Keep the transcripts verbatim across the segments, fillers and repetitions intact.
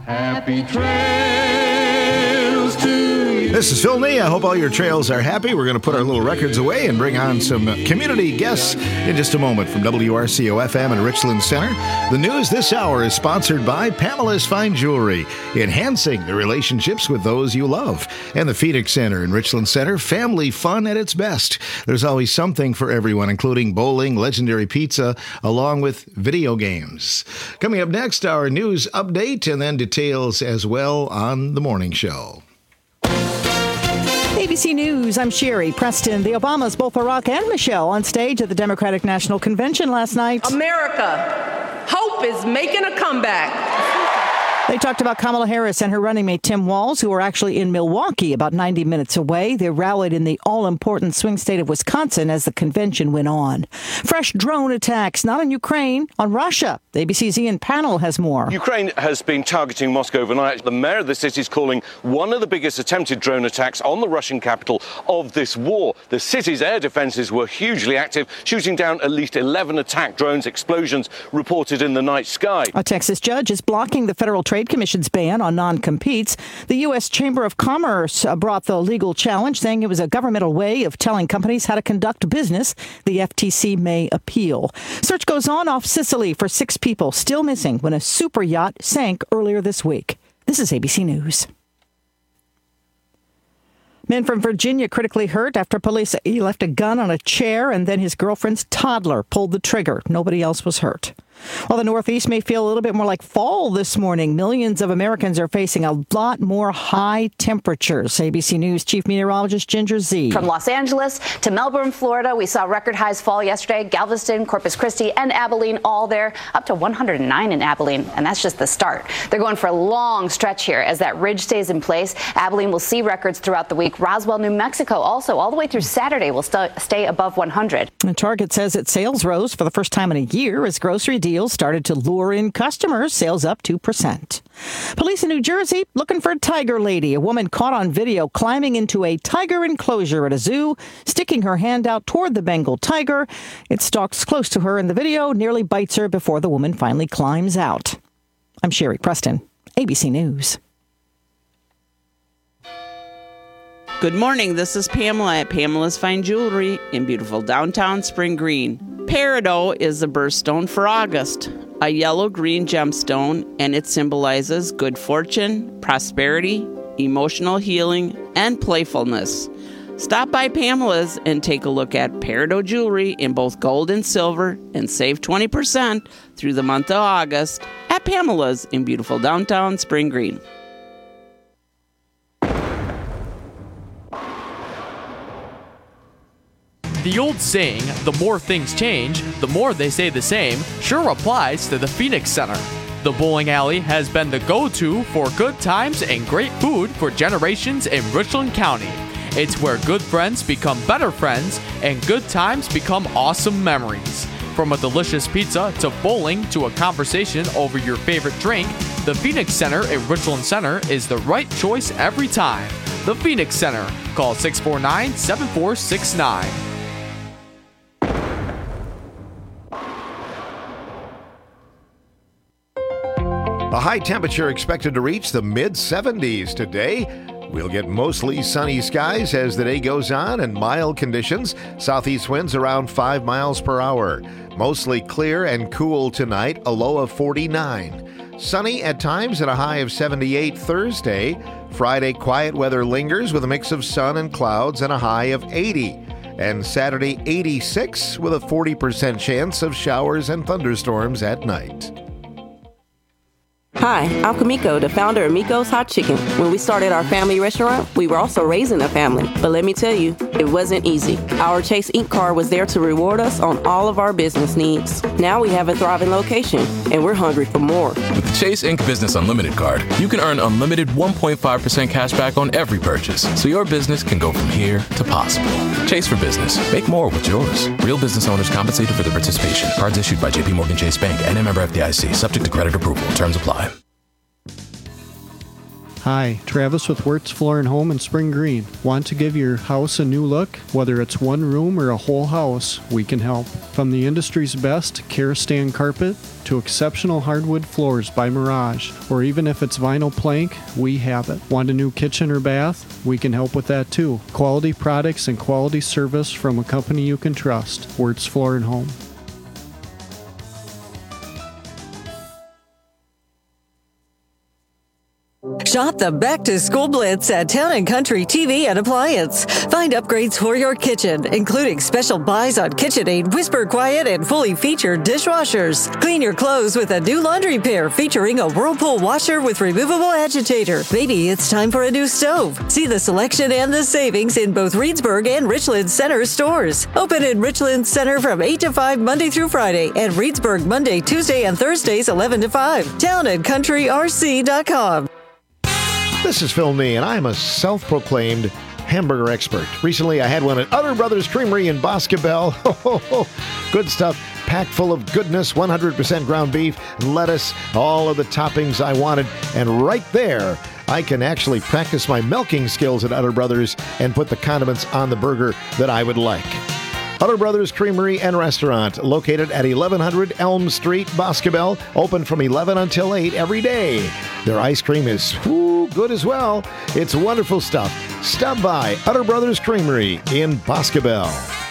Happy trails to you. This is Phil Nee. I hope all your trails are happy. We're going to put our little records away and bring on some community guests in just a moment from W R C O F M in Richland Center. The news this hour is sponsored by Pamela's Fine Jewelry, enhancing the relationships with those you love. And the Phoenix Center in Richland Center, family fun at its best. There's always something for everyone, including bowling, legendary pizza, along with video games. Coming up next, our news update and then details as well on the morning show. A B C News, I'm Sherry Preston. The Obamas, both Barack and Michelle, on stage at the Democratic National Convention last night. America, hope is making a comeback. They talked about Kamala Harris and her running mate Tim Walz, who are actually in Milwaukee, about ninety minutes away. They rallied in the all-important swing state of Wisconsin as the convention went on. Fresh drone attacks, not on Ukraine, on Russia. The A B C's Ian Pannell has more. Ukraine has been targeting Moscow overnight. The mayor of the city is calling one of the biggest attempted drone attacks on the Russian capital of this war. The city's air defenses were hugely active, shooting down at least eleven attack drones. Explosions reported in the night sky. A Texas judge is blocking the Federal Trade Commission's ban on non-competes. The U S Chamber of Commerce brought the legal challenge, saying it was a governmental way of telling companies how to conduct business. The F T C may appeal. Search goes on off Sicily for six people still missing when a super yacht sank earlier this week. This is A B C News. Man from Virginia critically hurt after police he left a gun on a chair and then his girlfriend's toddler pulled the trigger. Nobody else was hurt. While the Northeast may feel a little bit more like fall this morning, millions of Americans are facing a lot more high temperatures. A B C News Chief Meteorologist Ginger Zee. From Los Angeles to Melbourne, Florida, we saw record highs fall yesterday. Galveston, Corpus Christi, and Abilene all there, up to one hundred nine in Abilene, and that's just the start. They're going for a long stretch here as that ridge stays in place. Abilene will see records throughout the week. Roswell, New Mexico, also all the way through Saturday will st- stay above one hundred. And Target says its sales rose for the first time in a year as grocery deals started to lure in customers. Sales up two percent. Police in New Jersey looking for a tiger lady. A woman caught on video climbing into a tiger enclosure at a zoo, sticking her hand out toward the Bengal tiger. It stalks close to her in the video, nearly bites her before the woman finally climbs out. I'm Sherry Preston, A B C News. Good morning, this is Pamela at Pamela's Fine Jewelry in beautiful downtown Spring Green. Peridot is the birthstone for August, a yellow-green gemstone, and it symbolizes good fortune, prosperity, emotional healing, and playfulness. Stop by Pamela's and take a look at Peridot jewelry in both gold and silver and save twenty percent through the month of August at Pamela's in beautiful downtown Spring Green. The old saying, the more things change, the more they stay the same, sure applies to the Phoenix Center. The bowling alley has been the go-to for good times and great food for generations in Richland County. It's where good friends become better friends and good times become awesome memories. From a delicious pizza to bowling to a conversation over your favorite drink, the Phoenix Center in Richland Center is the right choice every time. The Phoenix Center. Call six four nine, seven four six nine. A high temperature expected to reach the mid seventies today. We'll get mostly sunny skies as the day goes on and mild conditions. Southeast winds around five miles per hour. Mostly clear and cool tonight, a low of forty-nine. Sunny at times at a high of seventy-eight Thursday. Friday, quiet weather lingers with a mix of sun and clouds and a high of eighty. And Saturday, eighty-six with a forty percent chance of showers and thunderstorms at night. Hi, I'm Kamiko, the founder of Miko's Hot Chicken. When we started our family restaurant, we were also raising a family. But let me tell you, it wasn't easy. Our Chase Incorporated card was there to reward us on all of our business needs. Now we have a thriving location, and we're hungry for more. With the Chase Incorporated Business Unlimited card, you can earn unlimited one point five percent cash back on every purchase, so your business can go from here to possible. Chase for business. Make more with yours. Real business owners compensated for their participation. Cards issued by J P Morgan Chase Bank and a member F D I C. Subject to credit approval. Terms apply. Hi, Travis with Wirtz Floor and Home in Spring Green. Want to give your house a new look? Whether it's one room or a whole house, we can help. From the industry's best Karastan carpet to exceptional hardwood floors by Mirage, or even if it's vinyl plank, we have it. Want a new kitchen or bath? We can help with that too. Quality products and quality service from a company you can trust. Wirtz Floor and Home. Shop the Back to School Blitz at Town and Country T V and Appliance. Find upgrades for your kitchen, including special buys on KitchenAid, Whisper Quiet, and fully featured dishwashers. Clean your clothes with a new laundry pair featuring a Whirlpool washer with removable agitator. Maybe it's time for a new stove. See the selection and the savings in both Reedsburg and Richland Center stores. Open in Richland Center from eight to five Monday through Friday, and Reedsburg Monday, Tuesday, and Thursdays eleven to five. town and country r c dot com. This is Phil Nee, and I'm a self-proclaimed hamburger expert. Recently, I had one at Utter Brothers Creamery in Boscobel. Good stuff, packed full of goodness, one hundred percent ground beef, lettuce, all of the toppings I wanted. And right there, I can actually practice my milking skills at Utter Brothers and put the condiments on the burger that I would like. Utter Brothers Creamery and Restaurant, located at eleven hundred Elm Street, Boscobel, open from eleven until eight every day. Their ice cream is whoo, good as well. It's wonderful stuff. Stop by Utter Brothers Creamery in Boscobel.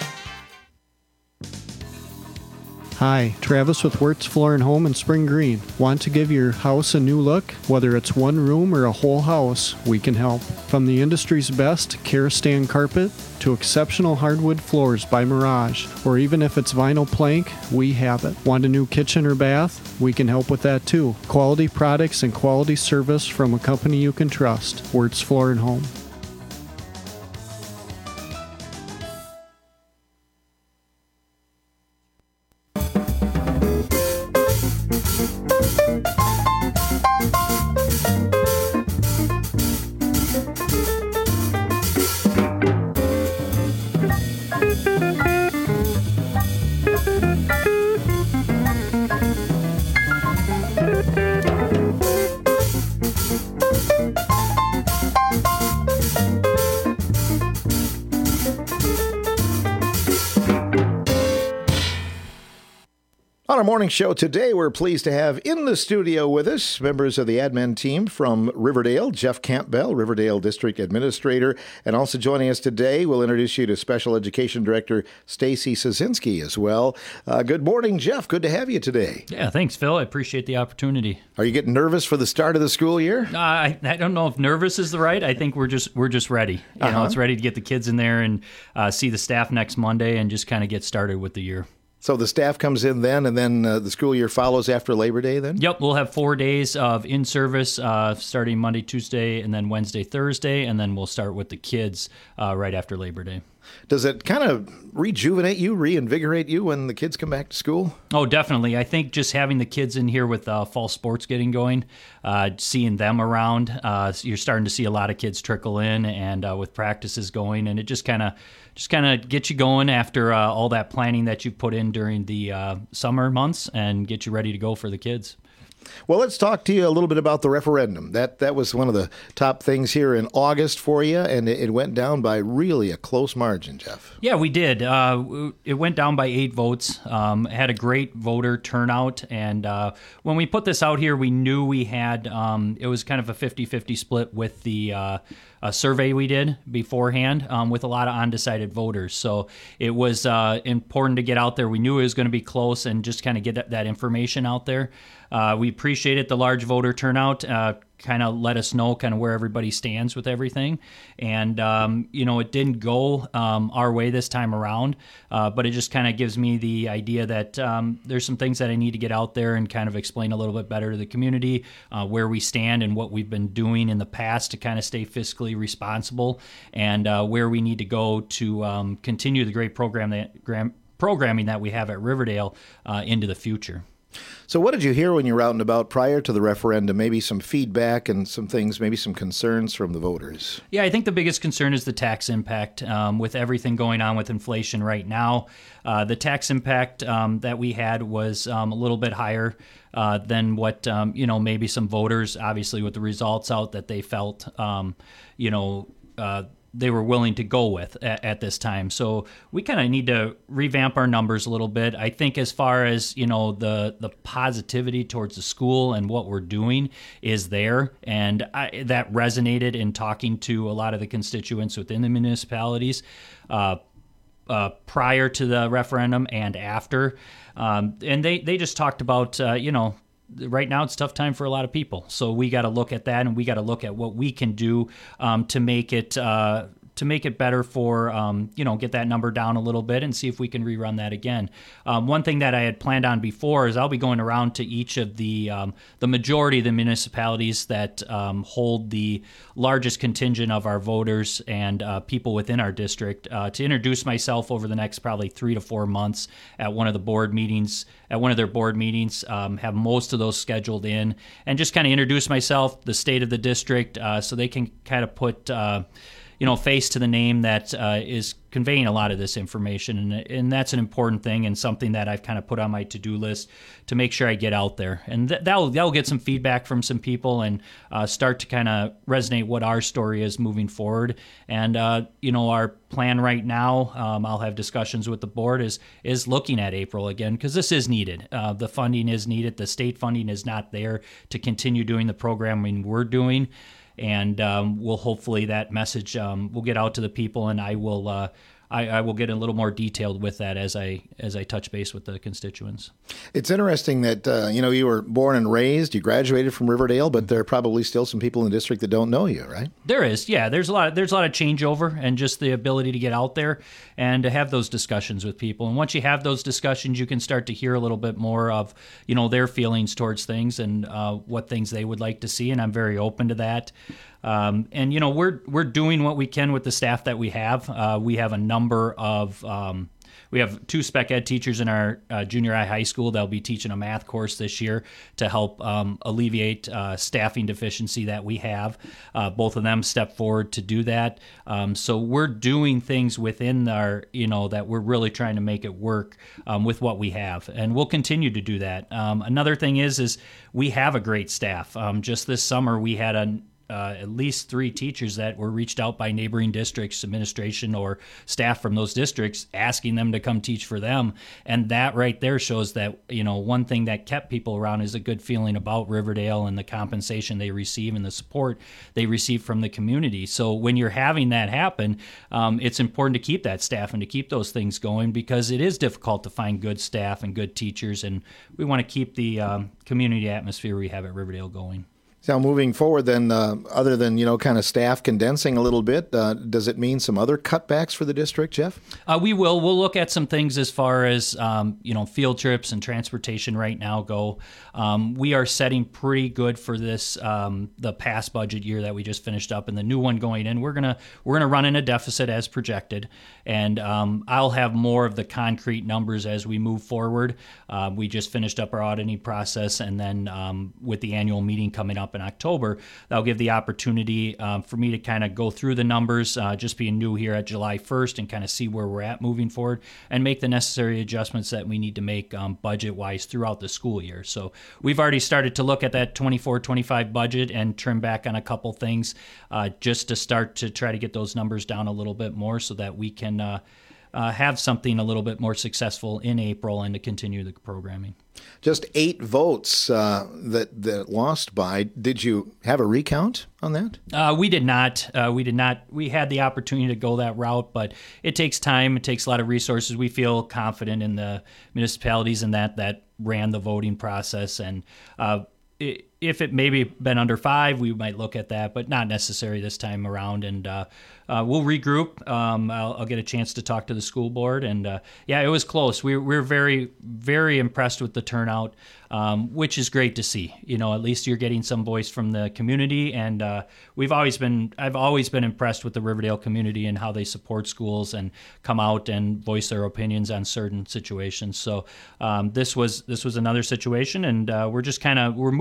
Hi, Travis with Wirtz Floor and Home in Spring Green. Want to give your house a new look? Whether it's one room or a whole house, we can help. From the industry's best Karastan carpet to exceptional hardwood floors by Mirage, or even if it's vinyl plank, we have it. Want a new kitchen or bath? We can help with that too. Quality products and quality service from a company you can trust. Wirtz Floor and Home. On our morning show today, we're pleased to have in the studio with us members of the admin team from Riverdale, Jeff Campbell, Riverdale District Administrator, and also joining us today, we'll introduce you to Special Education Director Stacy Sosinski as well. Uh, good morning, Jeff. Good to have you today. Yeah, thanks, Phil. I appreciate the opportunity. Are you getting nervous for the start of the school year? Uh, I, I don't know if nervous is the right. I think we're just we're just ready. You uh-huh. know, it's ready to get the kids in there and uh, see the staff next Monday and just kind of get started with the year. So the staff comes in then, and then uh, the school year follows after Labor Day then? Yep, we'll have four days of in-service uh, starting Monday, Tuesday, and then Wednesday, Thursday, and then we'll start with the kids uh, right after Labor Day. Does it kind of rejuvenate you, reinvigorate you when the kids come back to school? Oh, definitely. I think just having the kids in here with uh, fall sports getting going, uh, seeing them around, uh, you're starting to see a lot of kids trickle in and uh, with practices going, and it just kind of just kind of get you going after uh, all that planning that you've put in during the uh, summer months and get you ready to go for the kids. Well, let's talk to you a little bit about the referendum. That that was one of the top things here in August for you, and it, it went down by really a close margin, Jeff. Yeah, we did. Uh, it went down by eight votes. Um, had a great voter turnout, and uh, when we put this out here, we knew we had, um, it was kind of a fifty-fifty split with the uh, a survey we did beforehand um, with a lot of undecided voters. So it was uh, important to get out there. We knew it was going to be close and just kind of get that, that information out there. Uh, we appreciated the large voter turnout, uh, kind of let us know kind of where everybody stands with everything. And, um, you know, it didn't go um, our way this time around, uh, but it just kind of gives me the idea that um, there's some things that I need to get out there and kind of explain a little bit better to the community uh, where we stand and what we've been doing in the past to kind of stay fiscally responsible and uh, where we need to go to um, continue the great program that, gram, programming that we have at Riverdale uh, into the future. So what did you hear when you were out and about prior to the referendum? Maybe some feedback and some things, maybe some concerns from the voters. Yeah, I think the biggest concern is the tax impact. Um, with everything going on with inflation right now, uh, the tax impact um, that we had was um, a little bit higher uh, than what um, you know maybe some voters, obviously with the results out, that they felt um, you know. Uh, they were willing to go with at, at this time. So we kind of need to revamp our numbers a little bit. I think as far as, you know, the the positivity towards the school and what we're doing is there. And I, that resonated in talking to a lot of the constituents within the municipalities uh, uh, prior to the referendum and after. Um, and they, they just talked about, uh, you know, right now it's a tough time for a lot of people. So we got to look at that, and we got to look at what we can do um, to make it uh, to make it better for, um, you know, get that number down a little bit and see if we can rerun that again. Um, one thing that I had planned on before is I'll be going around to each of the um, the majority of the municipalities that um, hold the largest contingent of our voters and uh, people within our district uh, to introduce myself over the next probably three to four months at one of the board meetings, at one of their board meetings, um, have most of those scheduled in, and just kind of introduce myself, the state of the district, uh, so they can kind of put uh, you know, face to the name that uh, is conveying a lot of this information. And, and that's an important thing and something that I've kind of put on my to-do list to make sure I get out there. And th- that'll, that'll get some feedback from some people and uh, start to kind of resonate what our story is moving forward. And, uh, you know, our plan right now, um, I'll have discussions with the board, is is looking at April again, because this is needed. Uh, the funding is needed. The state funding is not there to continue doing the programming we're doing. And um, we'll hopefully that message um, will get out to the people, and I will uh, I, I will get a little more detailed with that as I as I touch base with the constituents. It's interesting that uh, you know you were born and raised, you graduated from Riverdale, but there are probably still some people in the district that don't know you, right? There is, yeah. There's a lot. Of, there's a lot of changeover, and just the ability to get out there and to have those discussions with people. And once you have those discussions, you can start to hear a little bit more of you know their feelings towards things and uh, what things they would like to see. And I'm very open to that. Um, and you know we're we're doing what we can with the staff that we have. Uh, we have a number of um, we have two spec ed teachers in our uh, junior high high school that'll be teaching a math course this year to help um, alleviate uh, staffing deficiency that we have. Uh, both of them stepped forward to do that. Um, so we're doing things within our you know that we're really trying to make it work um, with what we have, and we'll continue to do that. Um, another thing is is we have a great staff. Um, just this summer we had a Uh, at least three teachers that were reached out by neighboring districts, administration, or staff from those districts asking them to come teach for them. And that right there shows that, you know, one thing that kept people around is a good feeling about Riverdale and the compensation they receive and the support they receive from the community. So when you're having that happen, um, it's important to keep that staff and to keep those things going, because it is difficult to find good staff and good teachers. And we want to keep the um, community atmosphere we have at Riverdale going. Now, moving forward, then, uh, other than, you know, kind of staff condensing a little bit, uh, does it mean some other cutbacks for the district, Jeff? Uh, we will. We'll look at some things as far as, um, you know, field trips and transportation right now go. Um, we are setting pretty good for this, um, the past budget year that we just finished up and the new one going in. We're going to we're gonna run in a deficit as projected, and um, I'll have more of the concrete numbers as we move forward. Uh, we just finished up our auditing process, and then um, with the annual meeting coming up in October, that'll give the opportunity um, for me to kind of go through the numbers, uh, just being new here at July first, and kind of see where we're at moving forward and make the necessary adjustments that we need to make um, budget-wise throughout the school year. So we've already started to look at that twenty-four twenty-five budget and trim back on a couple things uh, just to start to try to get those numbers down a little bit more so that we can uh, uh, have something a little bit more successful in April and to continue the programming. Just eight votes uh, that that lost by. Did you have a recount on that? Uh, we did not. Uh, we did not. We had the opportunity to go that route, but it takes time. It takes a lot of resources. We feel confident in the municipalities and that that ran the voting process, and uh, it, if it maybe been under five, we might look at that, but not necessary this time around. And uh, uh, we'll regroup. Um, I'll, I'll get a chance to talk to the school board. And uh, yeah, it was close. We, we're very, very impressed with the turnout, um, which is great to see. You know, at least you're getting some voice from the community. And uh, we've always been, I've always been impressed with the Riverdale community and how they support schools and come out and voice their opinions on certain situations. So um, this was this was another situation, and uh, we're just kind of we're moving forward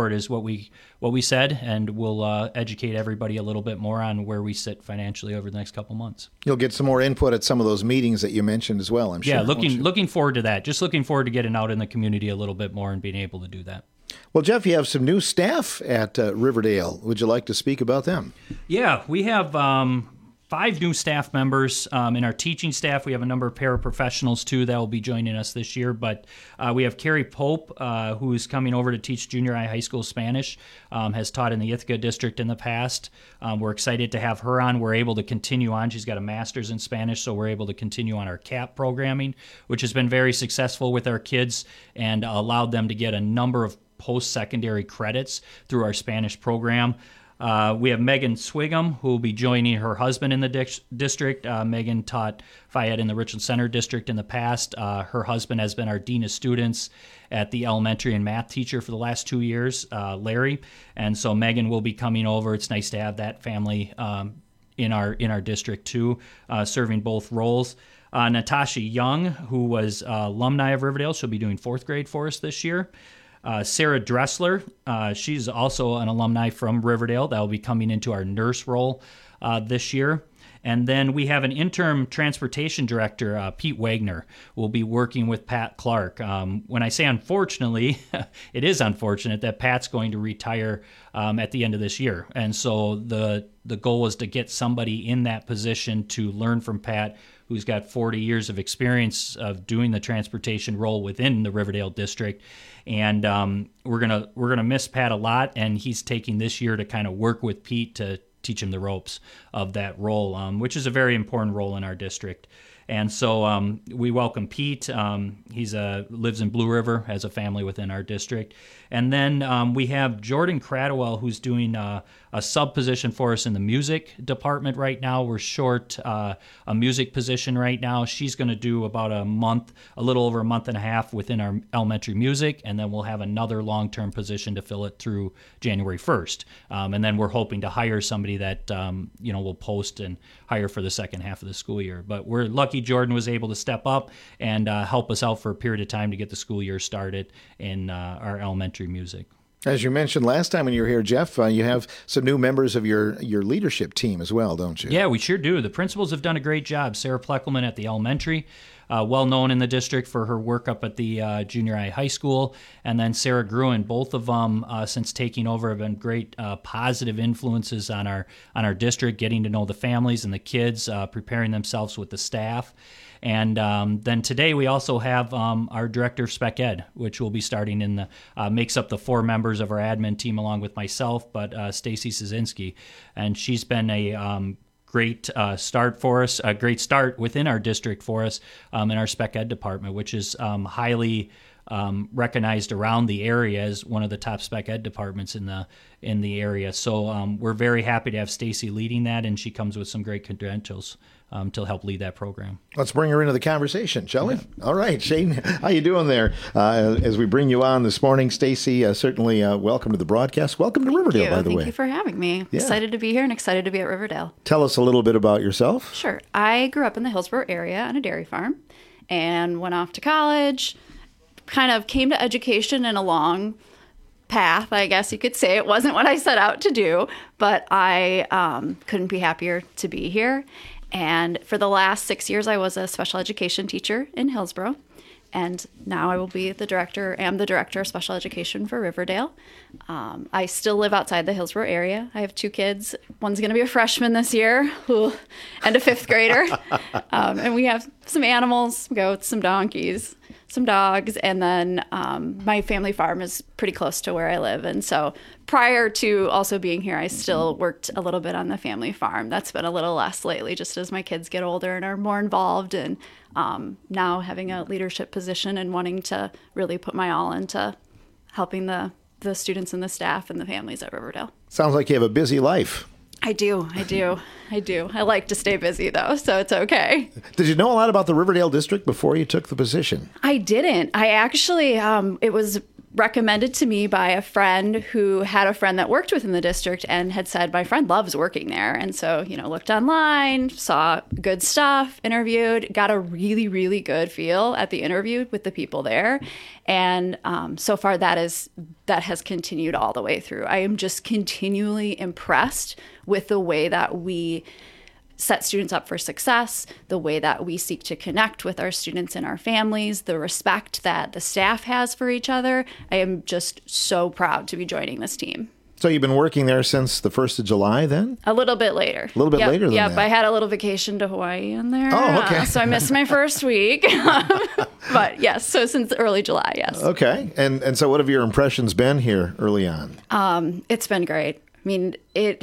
forward is what we what we said, and we'll uh, educate everybody a little bit more on where we sit financially over the next couple months. You'll get some more input at some of those meetings that you mentioned as well, I'm sure. Yeah, looking looking forward to that. Just looking forward to getting out in the community a little bit more and being able to do that. Well, Jeff, you have some new staff at uh, Riverdale. Would you like to speak about them? Yeah, we have um, five new staff members um, in our teaching staff. We have a number of paraprofessionals, too, that will be joining us this year. But uh, we have Carrie Pope, uh, who is coming over to teach junior high, high school Spanish, um, has taught in the Ithaca district in the past. Um, we're excited to have her on. We're able to continue on. She's got a master's in Spanish, so we're able to continue on our C A P programming, which has been very successful with our kids and allowed them to get a number of post-secondary credits through our Spanish program. Uh, we have Megan Swigum, who will be joining her husband in the di- district. Uh, Megan taught Fayette in the Richland Center district in the past. Uh, her husband has been our dean of students at the elementary and math teacher for the last two years, uh, Larry. And so Megan will be coming over. It's nice to have that family um, in our in our district too, uh, serving both roles. Uh, Natasha Young, who was uh, alumni of Riverdale, she'll be doing fourth grade for us this year. Uh, Sarah Dressler, uh, she's also an alumni from Riverdale. That will be coming into our nurse role uh, this year. And then we have an interim transportation director, uh, Pete Wagner, will be working with Pat Clark. Um, when I say unfortunately, it is unfortunate that Pat's going to retire um, at the end of this year. And so the the goal was to get somebody in that position to learn from Pat, who's got forty years of experience of doing the transportation role within the Riverdale district. And um, we're gonna we're gonna miss Pat a lot, and he's taking this year to kind of work with Pete to teach him the ropes of that role, um, which is a very important role in our district. And so um, we welcome Pete. Um, he's a, lives in Blue River, has a family within our district. And then um, we have Jordan Cradwell, who's doing uh, a sub position for us in the music department right now. We're short uh, a music position right now. She's going to do about a month, a little over a month and a half within our elementary music, and then we'll have another long-term position to fill it through January first. Um, and then we're hoping to hire somebody that um, you know will post and hire for the second half of the school year. But we're lucky Jordan was able to step up and uh, help us out for a period of time to get the school year started in uh, our elementary music. As you mentioned last time when you were here, Jeff, uh, you have some new members of your, your leadership team as well, don't you? Yeah, we sure do. The principals have done a great job. Sarah Pleckelman at the elementary, uh, well known in the district for her work up at the uh, junior high high school, and then Sarah Gruen. Both of them, uh, since taking over, have been great uh, positive influences on our on our district, getting to know the families and the kids, uh, preparing themselves with the staff. And um, then today we also have um, our director of spec ed, which will be starting in the, uh, makes up the four members of our admin team along with myself, but uh, Stacy Szynski. And she's been a um, great uh, start for us, a great start within our district for us um, in our spec ed department, which is um, highly um, recognized around the area as one of the top spec ed departments in the in the area. So um, we're very happy to have Stacy leading that, and she comes with some great credentials Um, to help lead that program. Let's bring her into the conversation, shall we? Yeah. All right, Shane, how you doing there? Uh, as we bring you on this morning, Stacy, uh, certainly uh, welcome to the broadcast. Welcome to Thank Riverdale, you. by the Thank way. Thank you for having me. Yeah. Excited to be here and excited to be at Riverdale. Tell us a little bit about yourself. Sure. I grew up in the Hillsborough area on a dairy farm and went off to college, kind of came to education in a long path, I guess you could say. It wasn't what I set out to do, but I um, couldn't be happier to be here. And for the last six years, I was a special education teacher in Hillsborough. And now I will be the director, am the director of special education for Riverdale. Um, I still live outside the Hillsborough area. I have two kids. One's going to be a freshman this year, ooh, and a fifth grader. um, and we have some animals, goats, some donkeys, some dogs. And then um, my family farm is pretty close to where I live. And so prior to also being here, I still worked a little bit on the family farm. That's been a little less lately, just as my kids get older and are more involved. And um, now having a leadership position and wanting to really put my all into helping the, the students and the staff and the families at Riverdale. Sounds like you have a busy life. I do. I do. I do. I like to stay busy, though, so it's okay. Did you know a lot about the Riverdale district before you took the position? I didn't. I actually, um, it was recommended to me by a friend who had a friend that worked within the district and had said, my friend loves working there. And so, you know, looked online, saw good stuff, interviewed, got a really, really good feel at the interview with the people there. And um, so far that is that has continued all the way through. I am just continually impressed with the way that we set students up for success, the way that we seek to connect with our students and our families, the respect that the staff has for each other. I am just so proud to be joining this team. So you've been working there since the first of July then? A little bit later. A little bit yep, later than yep, that. I had a little vacation to Hawaii in there. Oh, okay. Uh, so I missed my first week. But yes, so since early July, yes. Okay. And and so what have your impressions been here early on? Um, it's been great. I mean, it.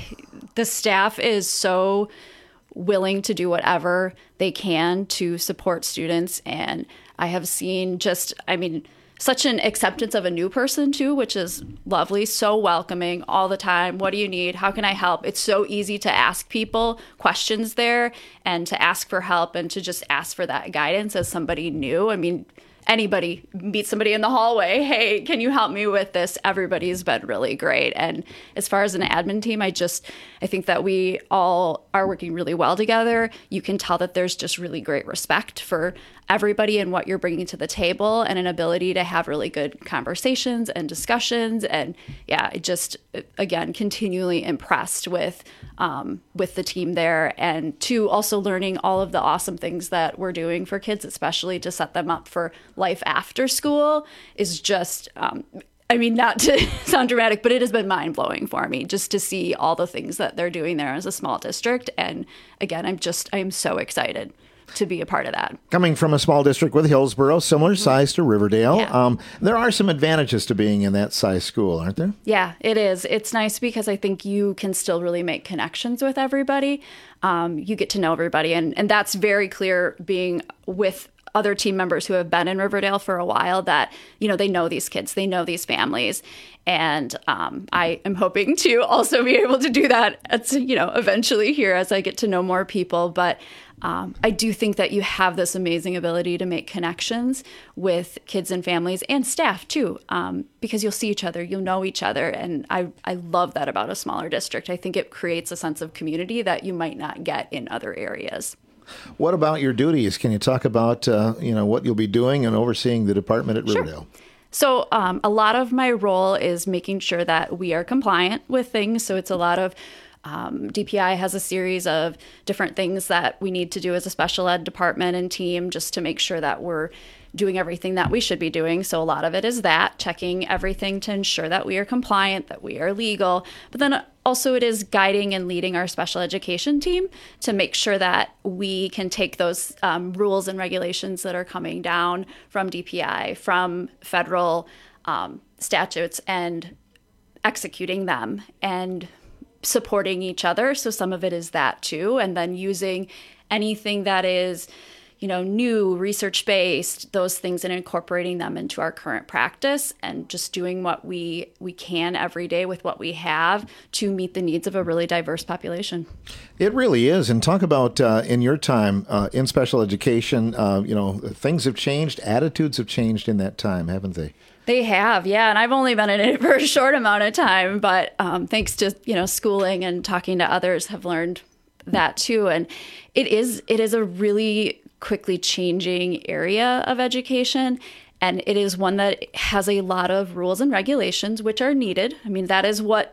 The staff is so willing to do whatever they can to support students. And I have seen just, I mean, such an acceptance of a new person too, which is lovely. So welcoming all the time. What do you need? How can I help? It's so easy to ask people questions there and to ask for help and to just ask for that guidance as somebody new. I mean, anybody meet somebody in the hallway, hey, can you help me with this? Everybody's been really great. And as far as an admin team, I just, I think that we all are working really well together. You can tell that there's just really great respect for everybody and what you're bringing to the table and an ability to have really good conversations and discussions. And yeah, I just, again, continually impressed with um, with the team there, and two, also learning all of the awesome things that we're doing for kids, especially to set them up for life after school is just, um, I mean, not to sound dramatic, but it has been mind-blowing for me just to see all the things that they're doing there as a small district. And again, I'm just, I'm so excited to be a part of that. Coming from a small district with Hillsboro, similar mm-hmm. size to Riverdale, yeah. um, there are some advantages to being in that size school, aren't there? Yeah, it is. It's nice because I think you can still really make connections with everybody. Um, you get to know everybody, and, and that's very clear being with other team members who have been in Riverdale for a while that, you know, they know these kids, they know these families. And um, I am hoping to also be able to do that, at, you know, eventually here as I get to know more people. But um, I do think that you have this amazing ability to make connections with kids and families and staff too, um, because you'll see each other, you'll know each other. And I, I love that about a smaller district. I think it creates a sense of community that you might not get in other areas. What about your duties? Can you talk about, uh, you know, what you'll be doing and overseeing the department at Riverdale? Sure. So um, a lot of my role is making sure that we are compliant with things. So it's a lot of um, D P I has a series of different things that we need to do as a special ed department and team just to make sure that we're doing everything that we should be doing. So a lot of it is that, checking everything to ensure that we are compliant, that we are legal. But then also it is guiding and leading our special education team to make sure that we can take those um, rules and regulations that are coming down from D P I, from federal um, statutes, and executing them and supporting each other. So some of it is that too. And then using anything that is, you know, new, research-based, those things, and incorporating them into our current practice and just doing what we we can every day with what we have to meet the needs of a really diverse population. It really is. And talk about uh, in your time uh, in special education, uh, you know, things have changed, attitudes have changed in that time, haven't they? They have, yeah. And I've only been in it for a short amount of time, but um, thanks to, you know, schooling and talking to others, have learned that too. And it is it is a really quickly changing area of education. And it is one that has a lot of rules and regulations, which are needed. I mean, that is what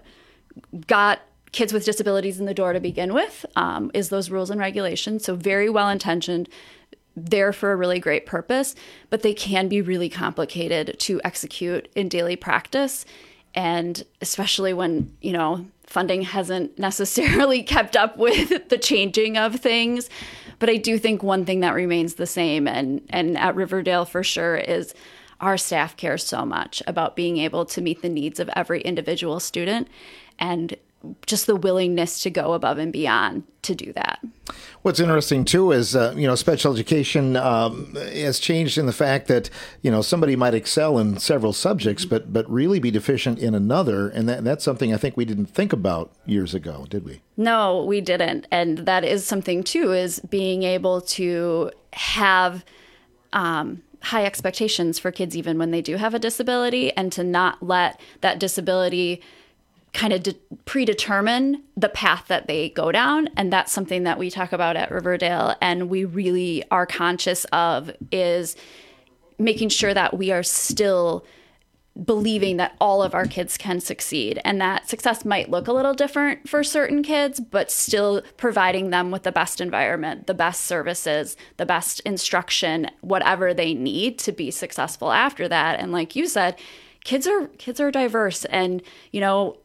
got kids with disabilities in the door to begin with, um, is those rules and regulations. So very well-intentioned, there for a really great purpose, but they can be really complicated to execute in daily practice. And especially when, you know, funding hasn't necessarily kept up with the changing of things. But I do think one thing that remains the same, and, and at Riverdale for sure, is our staff cares so much about being able to meet the needs of every individual student, and just the willingness to go above and beyond to do that. What's interesting, too, is, uh, you know, special education um, has changed in the fact that, you know, somebody might excel in several subjects, but but really be deficient in another. And that, that's something I think we didn't think about years ago, did we? No, we didn't. And that is something, too, is being able to have um, high expectations for kids even when they do have a disability, and to not let that disability kind of de- predetermine the path that they go down. And that's something that we talk about at Riverdale, and we really are conscious of, is making sure that we are still believing that all of our kids can succeed, and that success might look a little different for certain kids, but still providing them with the best environment, the best services, the best instruction, whatever they need to be successful after that. And like you said, kids are kids are diverse, and you know,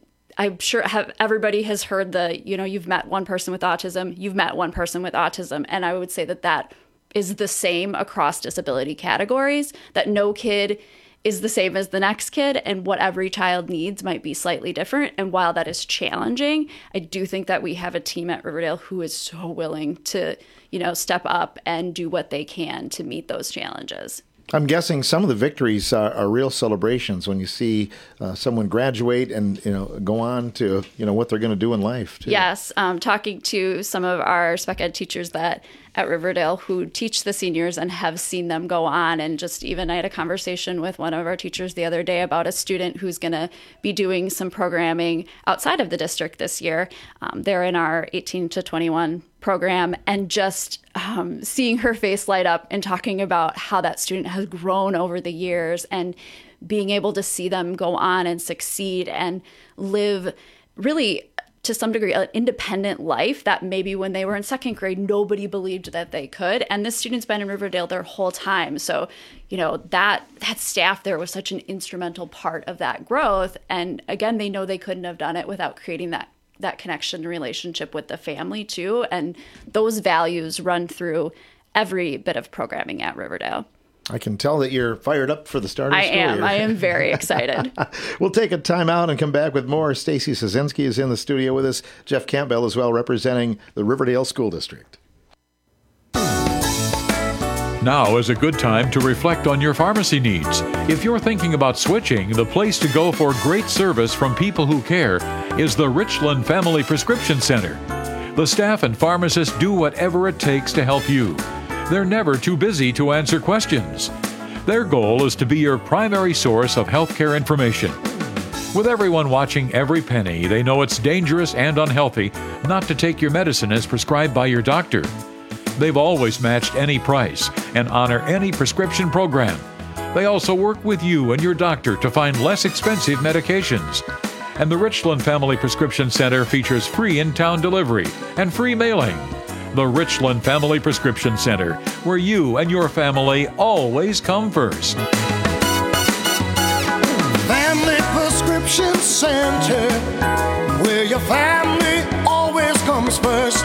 I'm sure have, everybody has heard the, you know, you've met one person with autism, you've met one person with autism. And I would say that that is the same across disability categories, that no kid is the same as the next kid, and what every child needs might be slightly different. And while that is challenging, I do think that we have a team at Riverdale who is so willing to, you know, step up and do what they can to meet those challenges. I'm guessing some of the victories are, are real celebrations when you see uh, someone graduate and, you know, go on to, you know, what they're going to do in life, too. Yes. Um, talking to some of our spec ed teachers that at Riverdale who teach the seniors and have seen them go on. And just even I had a conversation with one of our teachers the other day about a student who's going to be doing some programming outside of the district this year. Um, they're in our eighteen to twenty-one program, and just um, seeing her face light up and talking about how that student has grown over the years, and being able to see them go on and succeed and live really, to some degree, an independent life that maybe when they were in second grade, nobody believed that they could. And this student's been in Riverdale their whole time. So, you know, that that staff there was such an instrumental part of that growth. And again, they know they couldn't have done it without creating that that connection and relationship with the family too. And those values run through every bit of programming at Riverdale. I can tell that you're fired up for the start of the I school am. year. I am very excited. We'll take a time out and come back with more. Stacy Sosinski is in the studio with us. Jeff Campbell as well, representing the Riverdale School District. Now is a good time to reflect on your pharmacy needs. If you're thinking about switching, the place to go for great service from people who care is the Richland Family Prescription Center. The staff and pharmacists do whatever it takes to help you. They're never too busy to answer questions. Their goal is to be your primary source of healthcare information. With everyone watching every penny, they know it's dangerous and unhealthy not to take your medicine as prescribed by your doctor. They've always matched any price and honor any prescription program. They also work with you and your doctor to find less expensive medications. And the Richland Family Prescription Center features free in-town delivery and free mailing. The Richland Family Prescription Center, where you and your family always come first. Family Prescription Center, where your family always comes first.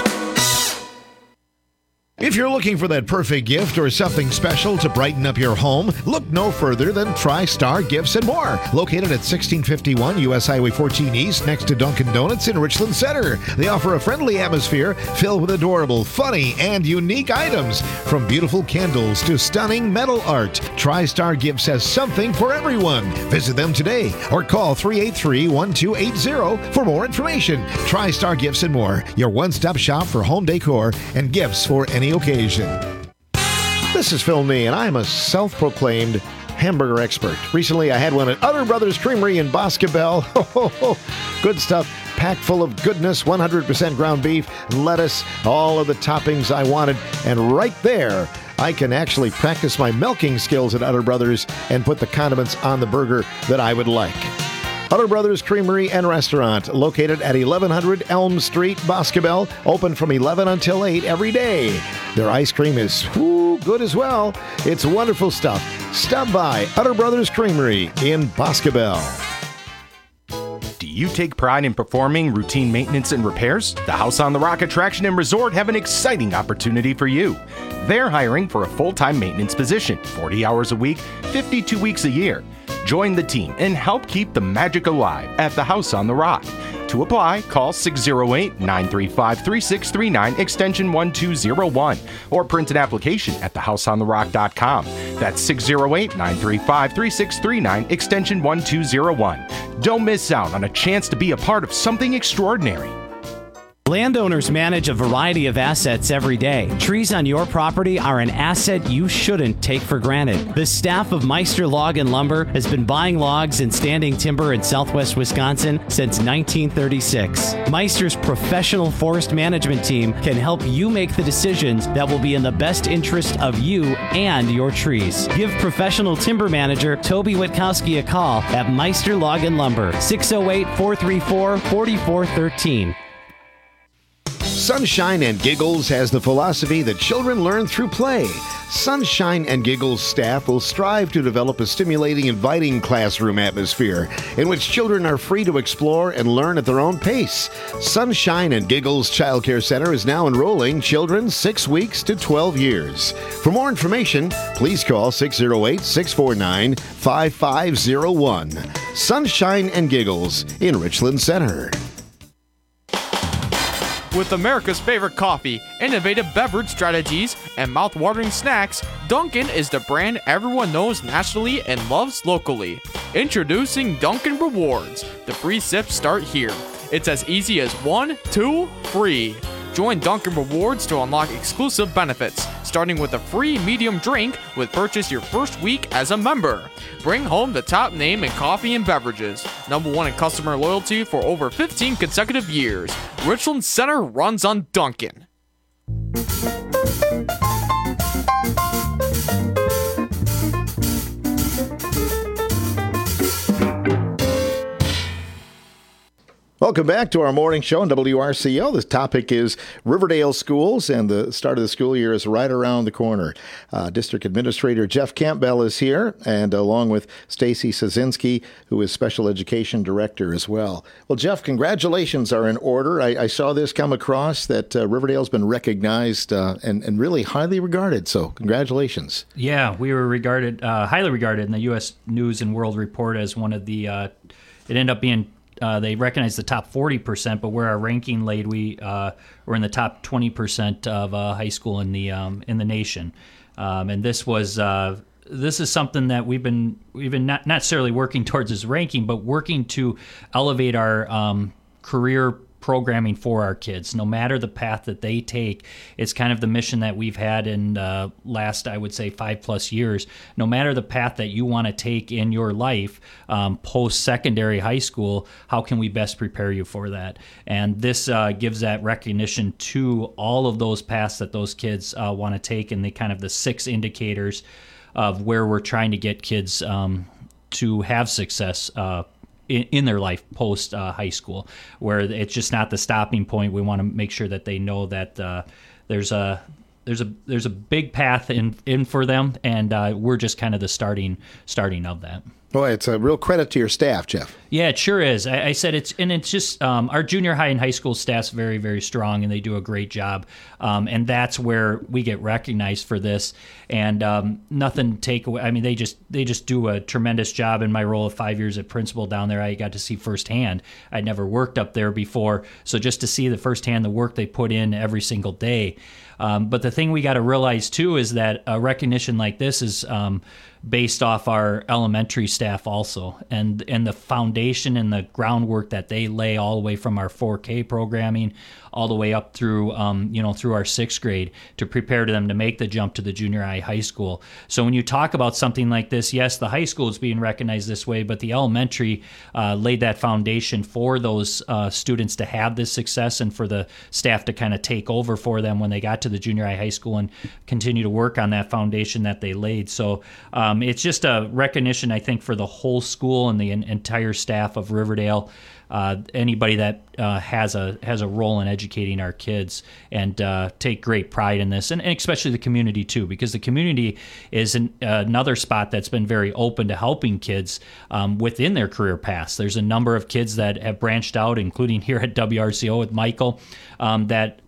If you're looking for that perfect gift or something special to brighten up your home, look no further than TriStar Gifts and More. Located at sixteen fifty-one U S Highway fourteen East next to Dunkin' Donuts in Richland Center. They offer a friendly atmosphere filled with adorable, funny, and unique items. From beautiful candles to stunning metal art, TriStar Gifts has something for everyone. Visit them today or call three eight three, one two eight zero for more information. TriStar Gifts and More, your one-stop shop for home decor and gifts for any occasion. This is Phil Nee, and I'm a self-proclaimed hamburger expert. Recently, I had one at Utter Brothers Creamery in Boscobel. Good stuff, packed full of goodness, one hundred percent ground beef, lettuce, all of the toppings I wanted. And right there, I can actually practice my milking skills at Utter Brothers and put the condiments on the burger that I would like. Utter Brothers Creamery and Restaurant, located at eleven hundred Elm Street, Boscobel, open from eleven until eight every day. Their ice cream is whoo, good as well. It's wonderful stuff. Stop by Utter Brothers Creamery in Boscobel. Do you take pride in performing routine maintenance and repairs? The House on the Rock Attraction and Resort have an exciting opportunity for you. They're hiring for a full-time maintenance position, forty hours a week, fifty-two weeks a year. Join the team and help keep the magic alive at the House on the Rock. To apply, call six oh eight, nine three five, three six three nine, extension one two oh one, or print an application at the house on the rock dot com. That's six oh eight, nine three five, three six three nine, extension one two oh one. Don't miss out on a chance to be a part of something extraordinary. Landowners manage a variety of assets every day. Trees on your property are an asset you shouldn't take for granted. The staff of Meister Log and Lumber has been buying logs and standing timber in southwest Wisconsin since nineteen thirty-six. Meister's professional forest management team can help you make the decisions that will be in the best interest of you and your trees. Give professional timber manager Toby Witkowski a call at Meister Log and Lumber, six oh eight, four three four, four four one three. Sunshine and Giggles has the philosophy that children learn through play. Sunshine and Giggles staff will strive to develop a stimulating, inviting classroom atmosphere in which children are free to explore and learn at their own pace. Sunshine and Giggles Child Care Center is now enrolling children six weeks to twelve years. For more information, please call six oh eight, six four nine, five five oh one. Sunshine and Giggles in Richland Center. With America's favorite coffee, innovative beverage strategies, and mouth-watering snacks, Dunkin' is the brand everyone knows nationally and loves locally. Introducing Dunkin' Rewards. The free sips start here. It's as easy as one, two, free. Join Dunkin' Rewards to unlock exclusive benefits, starting with a free medium drink with purchase your first week as a member. Bring home the top name in coffee and beverages. Number one in customer loyalty for over fifteen consecutive years. Richland Center runs on Dunkin'. Welcome back to our morning show on W R C O. This topic is Riverdale schools, and the start of the school year is right around the corner. Uh, District Administrator Jeff Campbell is here, and along with Stacy Sazinski, who is Special Education Director as well. Well, Jeff, congratulations are in order. I, I saw this come across that uh, Riverdale's been recognized uh, and, and really highly regarded, so congratulations. Yeah, we were regarded, uh, highly regarded in the U S News and World Report as one of the, uh, it ended up being Uh, they recognized the top forty percent, but where our ranking laid, we uh, were in the top twenty percent of uh, high school in the um, in the nation. Um, and this was uh, this is something that we've been we've been not, not necessarily working towards this ranking, but working to elevate our um, career programming for our kids, no matter the path that they take. It's kind of the mission that we've had in uh, last, I would say, five plus years. No matter the path that you want to take in your life, um, post-secondary high school, how can we best prepare you for that? And this uh, gives that recognition to all of those paths that those kids uh, want to take, and the kind of the six indicators of where we're trying to get kids um, to have success uh, in, in their life post uh, high school, where it's just not the stopping point. We want to make sure that they know that uh, there's a there's a there's a big path in in for them, and uh, we're just kind of the starting starting of that. Boy, it's a real credit to your staff, Jeff. Yeah, it sure is. I, I said it's, and it's just um, our junior high and high school staff's very, very strong, and they do a great job. Um, and that's where we get recognized for this. And um, nothing take away. I mean, they just they just do a tremendous job. In my role of five years at principal down there, I got to see firsthand. I'd never worked up there before, so just to see the firsthand the work they put in every single day. Um, but the thing we got to realize too is that a recognition like this is um, based off our elementary staff also, and and the foundation and the groundwork that they lay all the way from our four K programming all the way up through um, you know through our sixth grade to prepare them to make the jump to the junior high high school. So when you talk about something like this, yes, the high school is being recognized this way, but the elementary uh, laid that foundation for those uh, students to have this success, and for the staff to kind of take over for them when they got to the junior high high school and continue to work on that foundation that they laid. So um, it's just a recognition, I think, for the whole school and the en- entire staff of Riverdale. Uh, anybody that uh, has a has a role in educating our kids, and uh, take great pride in this, and, and especially the community too, because the community is an, uh, another spot that's been very open to helping kids um, within their career paths. There's a number of kids that have branched out, including here at W R C O with Michael, um, that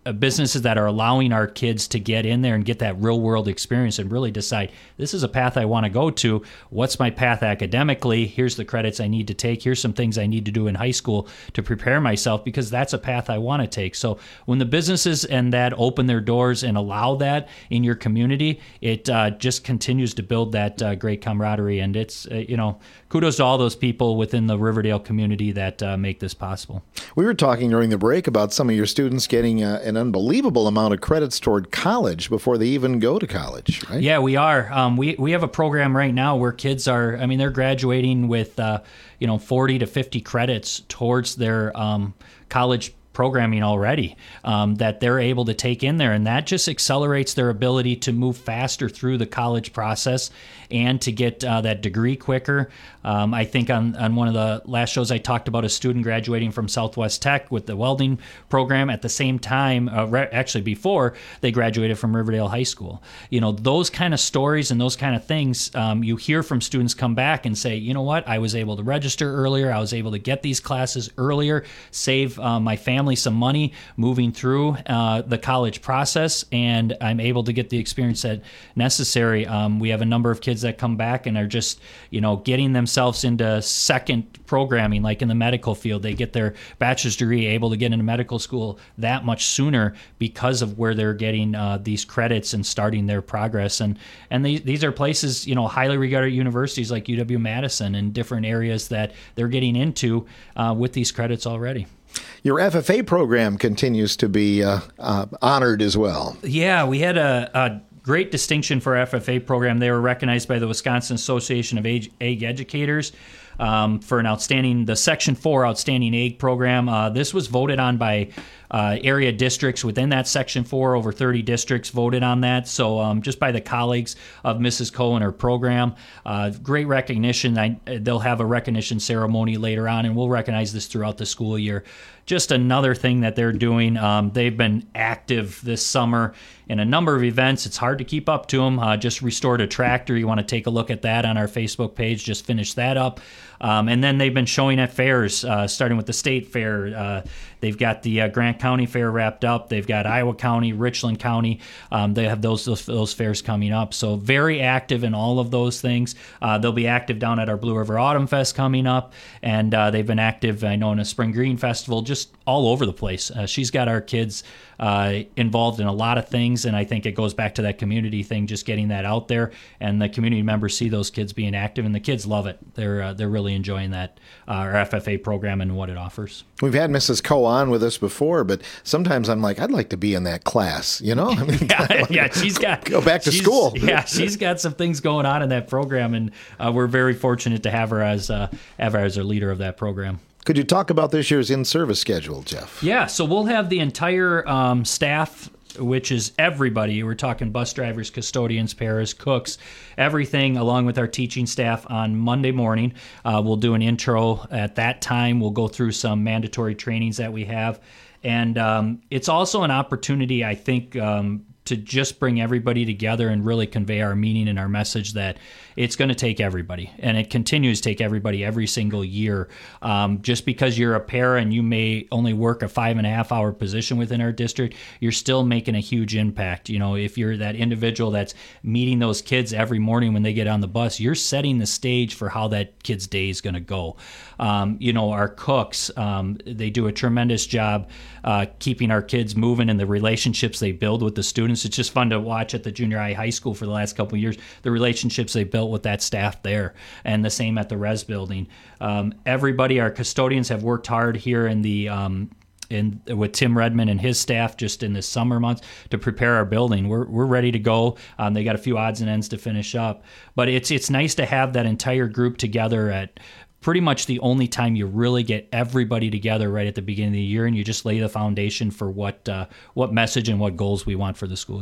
uh, businesses that are allowing our kids to get in there and get that real world experience and really decide, this is a path I want to go to. What's my path academically? Here's the credits I need to take. Here's some things I need to do in high school to prepare myself, because that's a path I want to take. So when the businesses and that open their doors and allow that in your community, it uh, just continues to build that uh, great camaraderie. And it's, uh, you know, kudos to all those people within the Riverdale community that uh, make this possible. We were talking during the break about some of your students getting uh, an unbelievable amount of credits toward college before they even go to college, right? Yeah, we are. Um, we we have a program right now where kids are, I mean, they're graduating with, uh, you know, forty to fifty credits towards their um, college programming already um, that they're able to take in there. And that just accelerates their ability to move faster through the college process and to get uh, that degree quicker. Um, I think on, on one of the last shows I talked about a student graduating from Southwest Tech with the welding program at the same time, uh, re- actually before they graduated from Riverdale High School. You know, those kind of stories and those kind of things, um, you hear from students come back and say, you know what, I was able to register earlier, I was able to get these classes earlier, save uh, my family some money moving through uh, the college process, and I'm able to get the experience that necessary. Um, we have a number of kids that come back and are just, you know, getting themselves into second programming, like in the medical field. They get their bachelor's degree, able to get into medical school that much sooner because of where they're getting uh, these credits and starting their progress. And and these, these are places, you know, highly regarded universities like U W-Madison and different areas that they're getting into uh, with these credits already. Your F F A program continues to be uh, uh, honored as well. Yeah, we had a, a great distinction for our F F A program. They were recognized by the Wisconsin Association of Ag, Ag Educators um, for an outstanding, the Section four Outstanding Ag Program. Uh, this was voted on by uh, area districts within that Section four. Over thirty districts voted on that. So um, just by the colleagues of Missus Coe and her program, uh, great recognition. I, they'll have a recognition ceremony later on, and we'll recognize this throughout the school year. Just another thing that they're doing. Um, they've been active this summer in a number of events. It's hard to keep up to them. Uh, just restored a tractor. You want to take a look at that on our Facebook page. Just finished that up. Um, and then they've been showing at fairs, uh, starting with the state fair. Uh, they've got the uh, Grant County Fair wrapped up. They've got Iowa County, Richland County. Um, they have those, those those fairs coming up. So very active in all of those things. Uh, they'll be active down at our Blue River Autumn Fest coming up. And uh, they've been active, I know, in a Spring Green Festival, just all over the place. Uh, she's got our kids uh, involved in a lot of things, and I think it goes back to that community thing, just getting that out there, and the community members see those kids being active, and the kids love it. They're uh, they're really enjoying that, uh, our F F A program and what it offers. We've had Missus Coe on with us before, but sometimes I'm like, I'd like to be in that class, you know? I mean, yeah, yeah, she's got go back to school. Yeah, she's got some things going on in that program, and uh, we're very fortunate to have her as uh, have her as our leader of that program. Could you talk about this year's in-service schedule, Jeff? Yeah, so we'll have the entire um, staff, which is everybody. We're talking bus drivers, custodians, paras, cooks, everything, along with our teaching staff on Monday morning. Uh, we'll do an intro at that time. We'll go through some mandatory trainings that we have. And um, it's also an opportunity, I think, um, to just bring everybody together and really convey our meaning and our message that it's going to take everybody, and it continues to take everybody every single year. Um, just because you're a para and you may only work a five and a half hour position within our district, you're still making a huge impact. You know, if you're that individual that's meeting those kids every morning when they get on the bus, you're setting the stage for how that kid's day is going to go. Um, you know, our cooks, um, they do a tremendous job uh, keeping our kids moving and the relationships they build with the students. It's just fun to watch at the junior high, high school for the last couple of years, the relationships they built with that staff there, and the same at the res building. Um, everybody, our custodians have worked hard here in the um, in with Tim Redmond and his staff just in the summer months to prepare our building. We're we're ready to go. Um, they got a few odds and ends to finish up, but it's it's nice to have that entire group together at pretty much the only time you really get everybody together right at the beginning of the year, and you just lay the foundation for what uh, what message and what goals we want for the school year.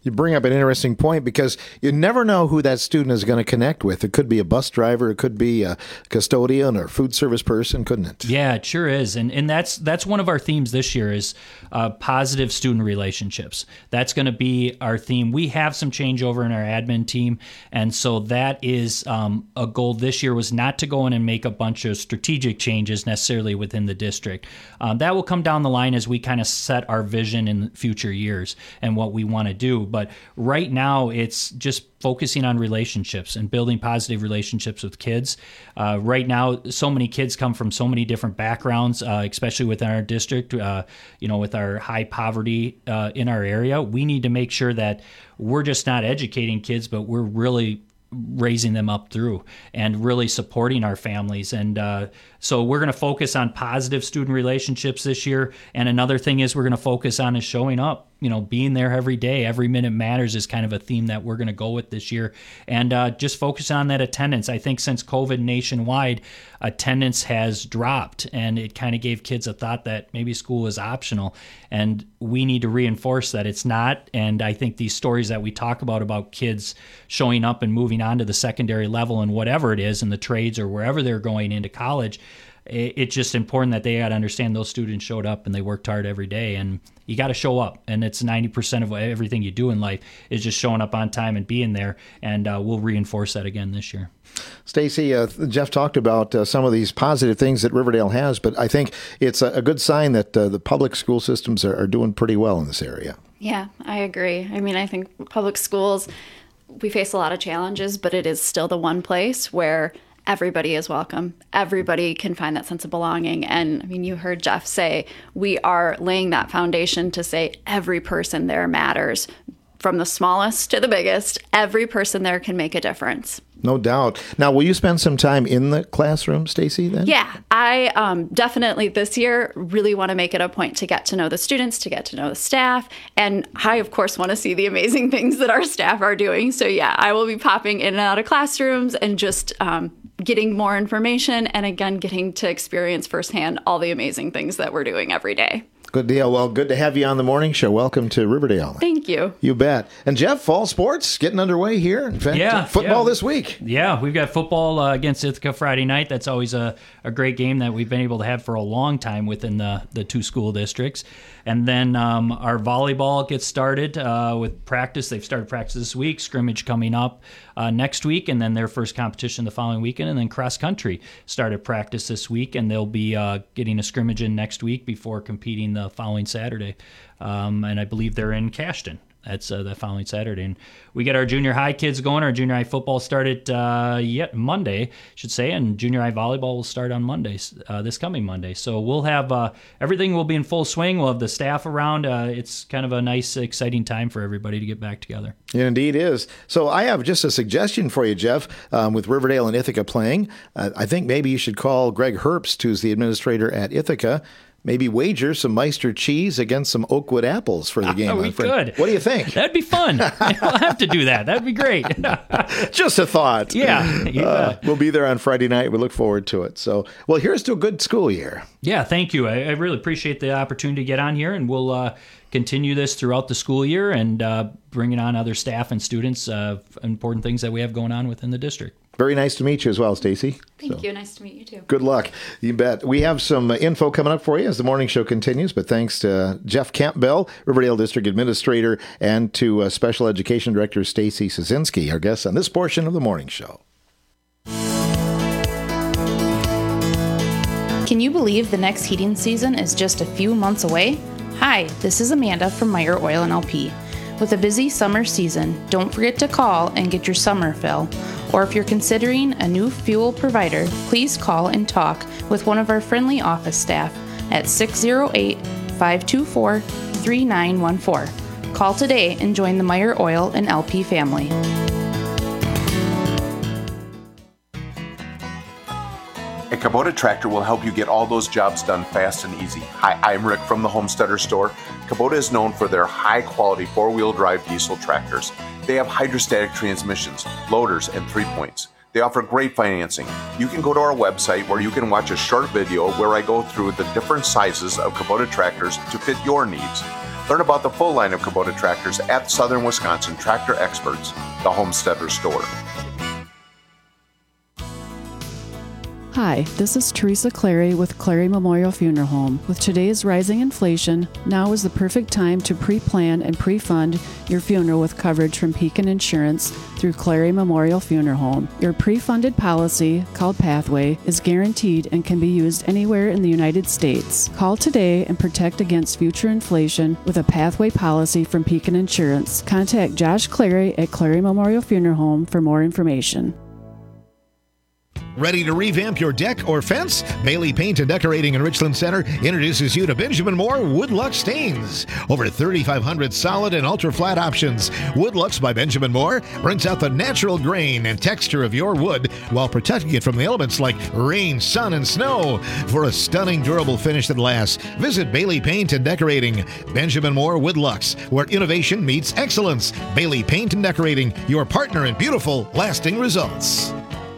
You bring up an interesting point because you never know who that student is going to connect with. It could be a bus driver, it could be a custodian or food service person, couldn't it? Yeah, it sure is. And and that's that's one of our themes this year is uh, positive student relationships. That's going to be our theme. We have some changeover in our admin team, and so that is um, a goal this year was not to go in and make a bunch of strategic changes necessarily within the district. Um, that will come down the line as we kind of set our vision in future years and what we want to do. But right now, it's just focusing on relationships and building positive relationships with kids. Uh, right now, so many kids come from so many different backgrounds, uh, especially within our district, uh, you know, with our high poverty uh, in our area. We need to make sure that we're just not educating kids, but we're really raising them up through and really supporting our families. And uh, so we're going to focus on positive student relationships this year. And another thing is we're going to focus on is showing up. You know, being there every day, every minute matters is kind of a theme that we're going to go with this year. And uh, just focus on that attendance. I think since COVID nationwide, attendance has dropped, and it kind of gave kids a thought that maybe school is optional. And we need to reinforce that it's not. And I think these stories that we talk about, about kids showing up and moving on to the secondary level and whatever it is in the trades or wherever they're going into college, it's just important that they got to understand those students showed up and they worked hard every day, and you got to show up. And it's ninety percent of everything you do in life is just showing up on time and being there. And uh, we'll reinforce that again this year. Stacy, uh, Jeff talked about uh, some of these positive things that Riverdale has, but I think it's a, a good sign that uh, the public school systems are, are doing pretty well in this area. Yeah, I agree. I mean, I think public schools, we face a lot of challenges, but it is still the one place where everybody is welcome. Everybody can find that sense of belonging. And I mean, you heard Jeff say, we are laying that foundation to say every person there matters. From the smallest to the biggest, every person there can make a difference. No doubt. Now, will you spend some time in the classroom, Stacy, then? Yeah, I um, definitely this year really want to make it a point to get to know the students, to get to know the staff. And I, of course, want to see the amazing things that our staff are doing. So, yeah, I will be popping in and out of classrooms and just um, getting more information and, again, getting to experience firsthand all the amazing things that we're doing every day. Good deal. Well, good to have you on the morning show. Welcome to Riverdale. Thank you. You bet. And Jeff, fall sports getting underway here. In fact, yeah, football yeah. this week. Yeah, we've got football uh, against Ithaca Friday night. That's always a, a great game that we've been able to have for a long time within the, the two school districts. And then um, our volleyball gets started uh, with practice. They've started practice this week, scrimmage coming up uh, next week, and then their first competition the following weekend. And then cross country started practice this week, and they'll be uh, getting a scrimmage in next week before competing the following Saturday. Um, and I believe they're in Cashton. That's uh, the following Saturday. And we get our junior high kids going. Our junior high football started uh, yet Monday, I should say, and junior high volleyball will start on Monday, uh, this coming Monday. So we'll have uh, everything will be in full swing. We'll have the staff around. Uh, it's kind of a nice, exciting time for everybody to get back together. It indeed is. So I have just a suggestion for you, Jeff, um, with Riverdale and Ithaca playing. Uh, I think maybe you should call Greg Herbst, who's the administrator at Ithaca. Maybe wager some Meister cheese against some Oakwood apples for the game. Oh, we could. What do you think? That'd be fun. We'll have to do that. That'd be great. Just a thought. Yeah. yeah. Uh, we'll be there on Friday night. We look forward to it. So, well, here's to a good school year. Yeah, thank you. I, I really appreciate the opportunity to get on here, and we'll uh, continue this throughout the school year and uh, bringing on other staff and students, uh, important things that we have going on within the district. Very nice to meet you as well, Stacy. Thank so, you. Nice to meet you, too. Good luck. You bet. We have some info coming up for you as the morning show continues, but thanks to Jeff Campbell, Riverdale District Administrator, and to uh, Special Education Director Stacy Szynski, our guests on this portion of the morning show. Can you believe the next heating season is just a few months away? Hi, this is Amanda from Meyer Oil and L P. With a busy summer season, don't forget to call and get your summer fill. Or if you're considering a new fuel provider, please call and talk with one of our friendly office staff at six oh eight, five two four, three nine one four. Call today and join the Meyer Oil and L P family. A Kubota tractor will help you get all those jobs done fast and easy. Hi, I'm Rick from the Homesteader Store. Kubota is known for their high-quality four-wheel drive diesel tractors. They have hydrostatic transmissions, loaders, and three-points. They offer great financing. You can go to our website where you can watch a short video where I go through the different sizes of Kubota tractors to fit your needs. Learn about the full line of Kubota tractors at Southern Wisconsin Tractor Experts, the Homesteader Store. Hi, this is Teresa Clary with Clary Memorial Funeral Home. With today's rising inflation, now is the perfect time to pre-plan and pre-fund your funeral with coverage from Pekin Insurance through Clary Memorial Funeral Home. Your pre-funded policy, called Pathway, is guaranteed and can be used anywhere in the United States. Call today and protect against future inflation with a Pathway policy from Pekin Insurance. Contact Josh Clary at Clary Memorial Funeral Home for more information. Ready to revamp your deck or fence? Bailey Paint and Decorating in Richland Center introduces you to Benjamin Moore Woodlux Stains. Over thirty-five hundred solid and ultra-flat options. Woodlux by Benjamin Moore brings out the natural grain and texture of your wood while protecting it from the elements like rain, sun, and snow. For a stunning, durable finish that lasts, visit Bailey Paint and Decorating. Benjamin Moore Woodlux, where innovation meets excellence. Bailey Paint and Decorating, your partner in beautiful, lasting results.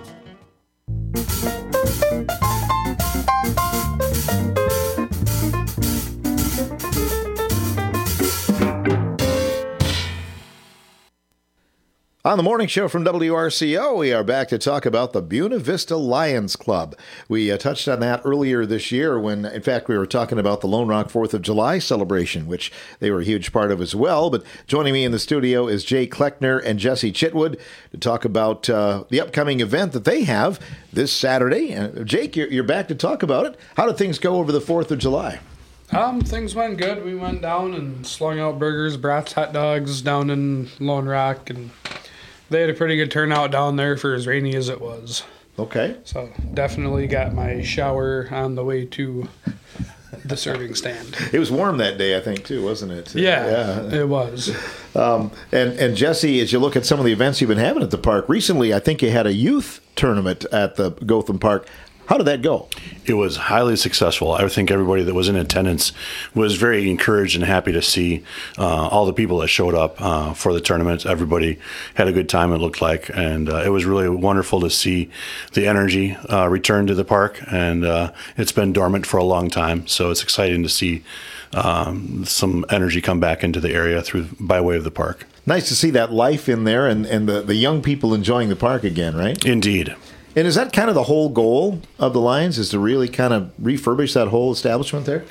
On the morning show from W R C O, we are back to talk about the Buena Vista Lions Club. We uh, touched on that earlier this year when, in fact, we were talking about the Lone Rock fourth of July celebration, which they were a huge part of as well. But joining me in the studio is Jake Kleckner and Jesse Chitwood to talk about uh, the upcoming event that they have this Saturday. Uh, Jake, you're, you're back to talk about it. How did things go over the fourth of July? Um, things went good. We went down and slung out burgers, brats, hot dogs down in Lone Rock, and they had a pretty good turnout down there for as rainy as it was. Okay. So definitely got my shower on the way to the serving stand. It was warm that day, I think, too, wasn't it? Yeah, yeah. It was. Um, and, and Jesse, as you look at some of the events you've been having at the park, recently I think you had a youth tournament at the Gotham Park. How did that go? It was highly successful. I think everybody that was in attendance was very encouraged and happy to see uh, all the people that showed up uh, for the tournament. Everybody had a good time, it looked like, and uh, it was really wonderful to see the energy uh, return to the park, and uh, it's been dormant for a long time, so it's exciting to see um, some energy come back into the area through by way of the park. Nice to see that life in there and, and the, the young people enjoying the park again, right? Indeed. And is that kind of the whole goal of the Lions, is to really kind of refurbish that whole establishment there?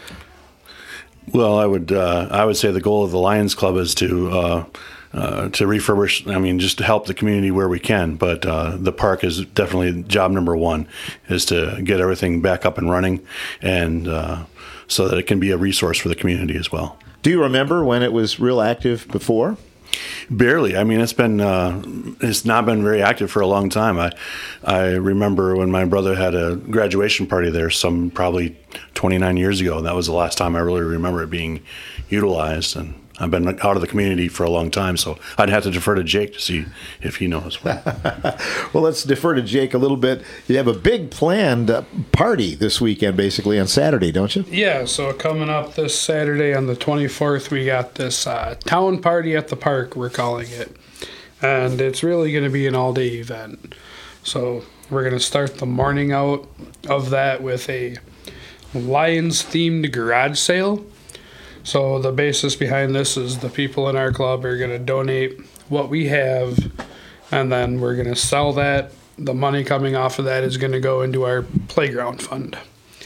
Well, I would uh, I would say the goal of the Lions Club is to uh, uh, to refurbish. I mean, just to help the community where we can. But uh, the park is definitely job number one, is to get everything back up and running, and uh, so that it can be a resource for the community as well. Do you remember when it was real active before? Barely. I mean, it's been uh, it's not been very active for a long time. I I remember when my brother had a graduation party there, some probably twenty-nine years ago. That was the last time I really remember it being utilized. And I've been out of the community for a long time, so I'd have to defer to Jake to see if he knows. Well, let's defer to Jake a little bit. You have a big planned uh, party this weekend, basically, on Saturday, don't you? Yeah, so coming up this Saturday on the twenty-fourth, we got this uh, town party at the park, we're calling it. And it's really going to be an all-day event. So we're going to start the morning out of that with a Lions-themed garage sale. So the basis behind this is the people in our club are going to donate what we have, and then we're going to sell that. The money coming off of that is going to go into our playground fund.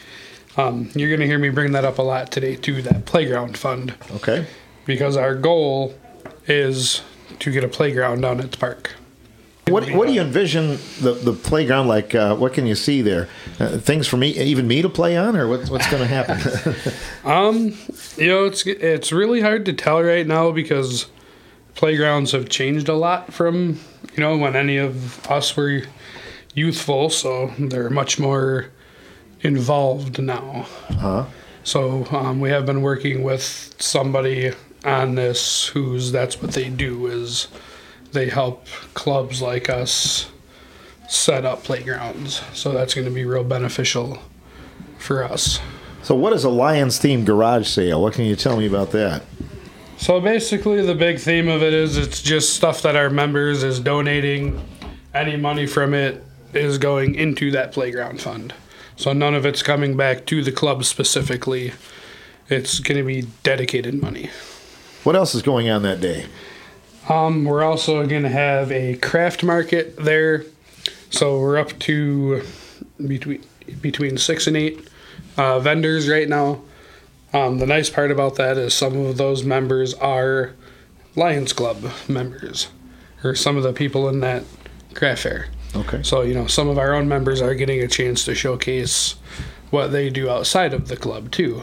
Um, you're going to hear me bring that up a lot today, too, that playground fund. Okay. Because our goal is to get a playground down at the park. What What do you envision the, the playground like? Uh, what can you see there? Uh, things for me, even me, to play on, or what's what's going to happen? um, you know, it's it's really hard to tell right now because playgrounds have changed a lot from you know when any of us were youthful, so they're much more involved now. Huh? So um, we have been working with somebody on this who's that's what they do is. They help clubs like us set up playgrounds. So that's going to be real beneficial for us. So what is a Lions-themed garage sale? What can you tell me about that? So basically the big theme of it is it's just stuff that our members is donating. Any money from it is going into that playground fund. So none of it's coming back to the club specifically. It's going to be dedicated money. What else is going on that day? Um, we're also going to have a craft market there. So we're up to between between six and eight uh, vendors right now. Um, the nice part about that is some of those members are Lions Club members, or some of the people in that craft fair. Okay. So, you know, some of our own members are getting a chance to showcase what they do outside of the club, too.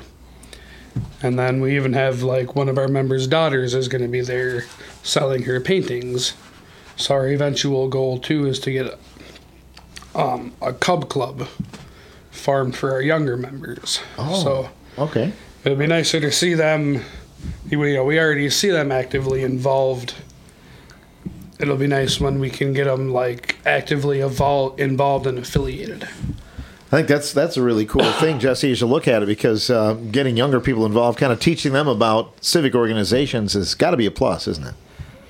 And then we even have, like, one of our members' daughters is going to be there selling her paintings. So our eventual goal, too, is to get um, a cub club formed for our younger members. Oh, so okay. It'd be nicer to see them, you know, we already see them actively involved. It'll be nice when we can get them, like, actively evol- involved and affiliated. I think that's that's a really cool thing, Jesse, as you look at it, because uh, getting younger people involved, kind of teaching them about civic organizations has got to be a plus, isn't it?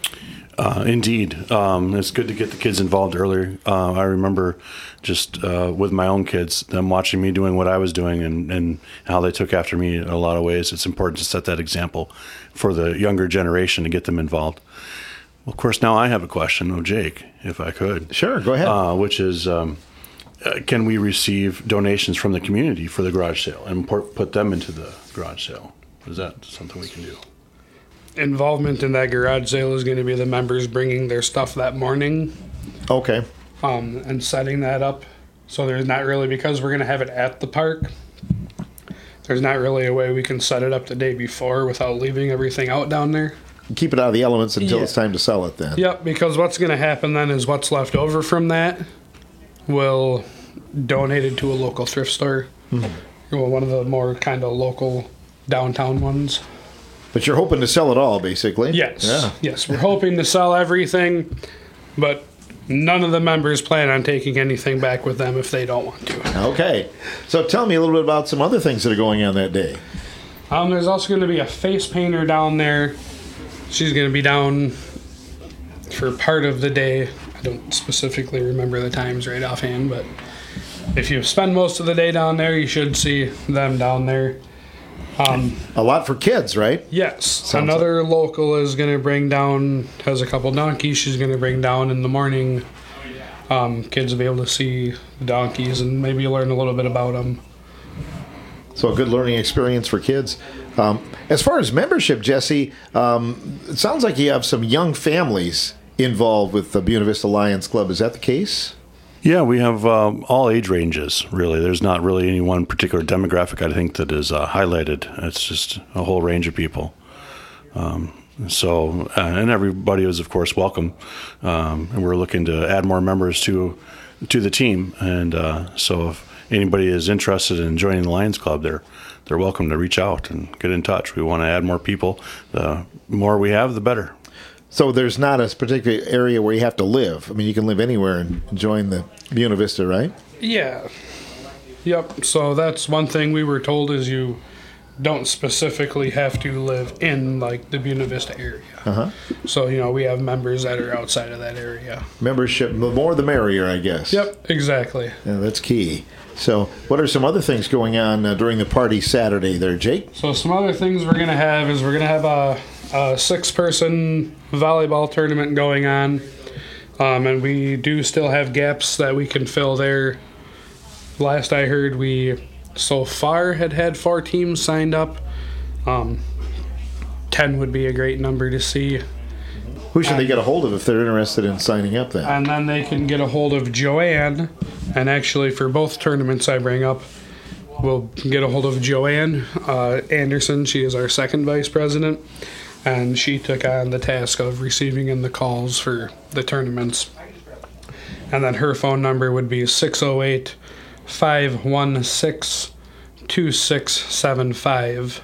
Uh, indeed. Um, it's good to get the kids involved earlier. Uh, I remember just uh, with my own kids, them watching me doing what I was doing and, and how they took after me in a lot of ways. It's important to set that example for the younger generation to get them involved. Well, of course, now I have a question of Jake, if I could. Sure, go ahead. Uh, which is, um, uh, can we receive donations from the community for the garage sale and put, put them into the garage sale? Is that something we can do? Involvement in that garage sale is going to be the members bringing their stuff that morning. Okay. Um, and setting that up. So there's not really, because we're going to have it at the park, there's not really a way we can set it up the day before without leaving everything out down there. Keep it out of the elements until Yeah. it's time to sell it then. Yep, because what's going to happen then is what's left over from that will donate it to a local thrift store. Mm-hmm. Well, one of the more kind of local downtown ones. But you're hoping to sell it all, basically. Yes. Yeah. Yes, we're hoping to sell everything, but none of the members plan on taking anything back with them if they don't want to. Okay. So tell me a little bit about some other things that are going on that day. Um, there's also going to be a face painter down there. She's going to be down for part of the day. I don't specifically remember the times right offhand, but if you spend most of the day down there, you should see them down there. Um, a lot for kids, right? Yes. Sounds Another local is going to bring down, has a couple donkeys she's going to bring down in the morning. Um, kids will be able to see the donkeys and maybe learn a little bit about them. So a good learning experience for kids. Um, as far as membership, Jesse, um, it sounds like you have some young families involved with the Buena Vista Lions Club. Is that the case? Yeah, we have um, all age ranges, really. There's not really any one particular demographic, I think, that is uh, highlighted. It's just a whole range of people. Um, so, uh, and everybody is, of course, welcome. Um, and we're looking to add more members to to the team. And uh, so if anybody is interested in joining the Lions Club, they're, they're welcome to reach out and get in touch. We want to add more people. The more we have, the better. So there's not a particular area where you have to live. I mean, you can live anywhere and join the Buena Vista, right? Yeah. Yep. So that's one thing we were told is you don't specifically have to live in, like, the Buena Vista area. Uh-huh. So, you know, we have members that are outside of that area. Membership, the more the merrier, I guess. Yep, exactly. Yeah, that's key. So what are some other things going on uh, during the party Saturday there, Jake? So some other things we're going to have is we're going to have a, a six-person volleyball tournament going on. Um, and we do still have gaps that we can fill there. Last I heard, we so far had had four teams signed up. Um, ten would be a great number to see. Who should and, they get a hold of if they're interested in signing up then? And then they can get a hold of Joanne. And actually, for both tournaments I bring up, we'll get a hold of Joanne uh, Anderson. She is our second vice president. And she took on the task of receiving in the calls for the tournaments. And then her phone number would be six oh eight, five one six, two six seven five.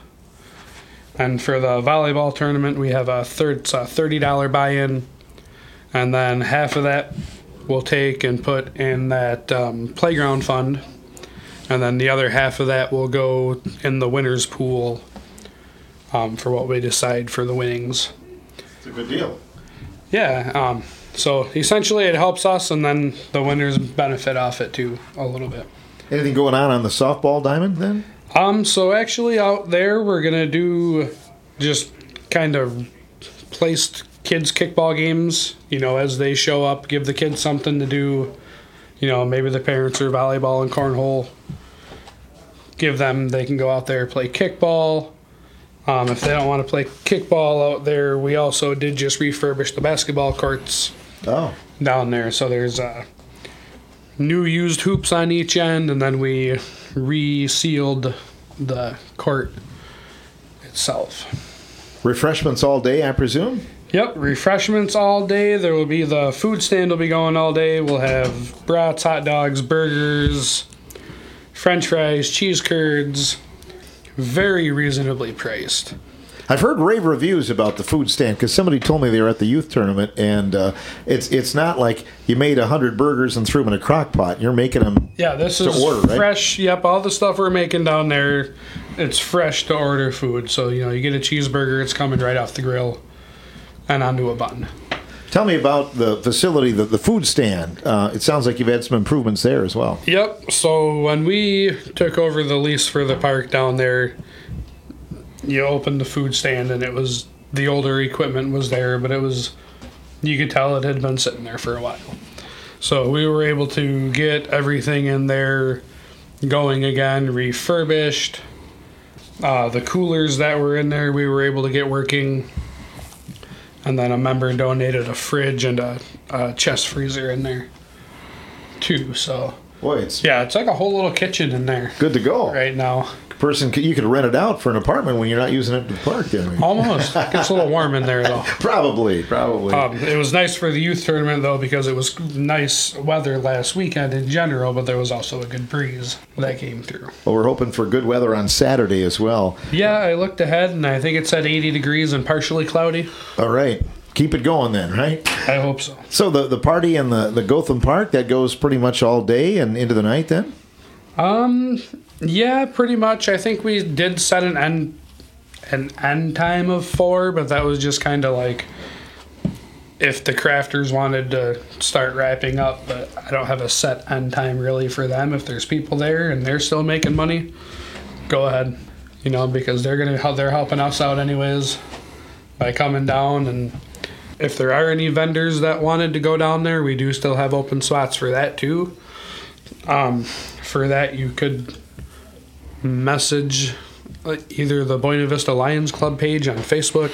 And for the volleyball tournament, we have a third, it's a thirty dollars buy-in. And then half of that we'll take and put in that um, playground fund. And then the other half of that will go in the winner's pool. Um, for what we decide for the winnings. It's a good deal. Yeah. Um, so essentially it helps us, and then the winners benefit off it too a little bit. Anything going on on the softball diamond then? Um. So actually out there we're going to do just kind of placed kids' kickball games, you know, as they show up, give the kids something to do. You know, maybe the parents are volleyball and cornhole. Give them, they can go out there, play kickball. Um, if they don't want to play kickball out there, we also did just refurbish the basketball courts oh. down there. So there's uh, new used hoops on each end, and then we resealed the court itself. Refreshments all day, I presume? Yep, refreshments all day. There will be the food stand will be going all day. We'll have brats, hot dogs, burgers, French fries, cheese curds. Very reasonably priced. I've heard rave reviews about the food stand because somebody told me they were at the youth tournament, and uh, it's it's not like you made a hundred burgers and threw them in a crock pot. You're making them. Yeah, this to is order, right? fresh. Yep, all the stuff we're making down there, it's fresh to order food. So you know, you get a cheeseburger, it's coming right off the grill, and onto a bun. Tell me about the facility, the, the food stand. Uh, it sounds like you've had some improvements there as well. Yep. So when we took over the lease for the park down there, you opened the food stand and it was, the older equipment was there, but it was, you could tell it had been sitting there for a while. So we were able to get everything in there going again, refurbished. Uh, the coolers that were in there, we were able to get working. And then a member donated a fridge and a, a chest freezer in there, too. So, boy, it's yeah, it's like a whole little kitchen in there. Good to go right now. Person, you could rent it out for an apartment when you're not using it to the park. Then almost it gets a little warm in there though. Probably, probably. Um, it was nice for the youth tournament though because it was nice weather last weekend in general, but there was also a good breeze that came through. Well, we're hoping for good weather on Saturday as well. Yeah, I looked ahead and I think it said eighty degrees and partially cloudy. All right. Keep it going then, right? I hope so. So the the party in the, the Gotham Park, that goes pretty much all day and into the night then? Um, yeah, pretty much. I think we did set an end, an end time of four, but that was just kind of like if the crafters wanted to start wrapping up, but I don't have a set end time really for them. If there's people there and they're still making money, go ahead, you know, because they're going to, they're helping us out anyways by coming down. And if there are any vendors that wanted to go down there, we do still have open spots for that too. Um, for that, you could message either the Buena Vista Lions Club page on Facebook,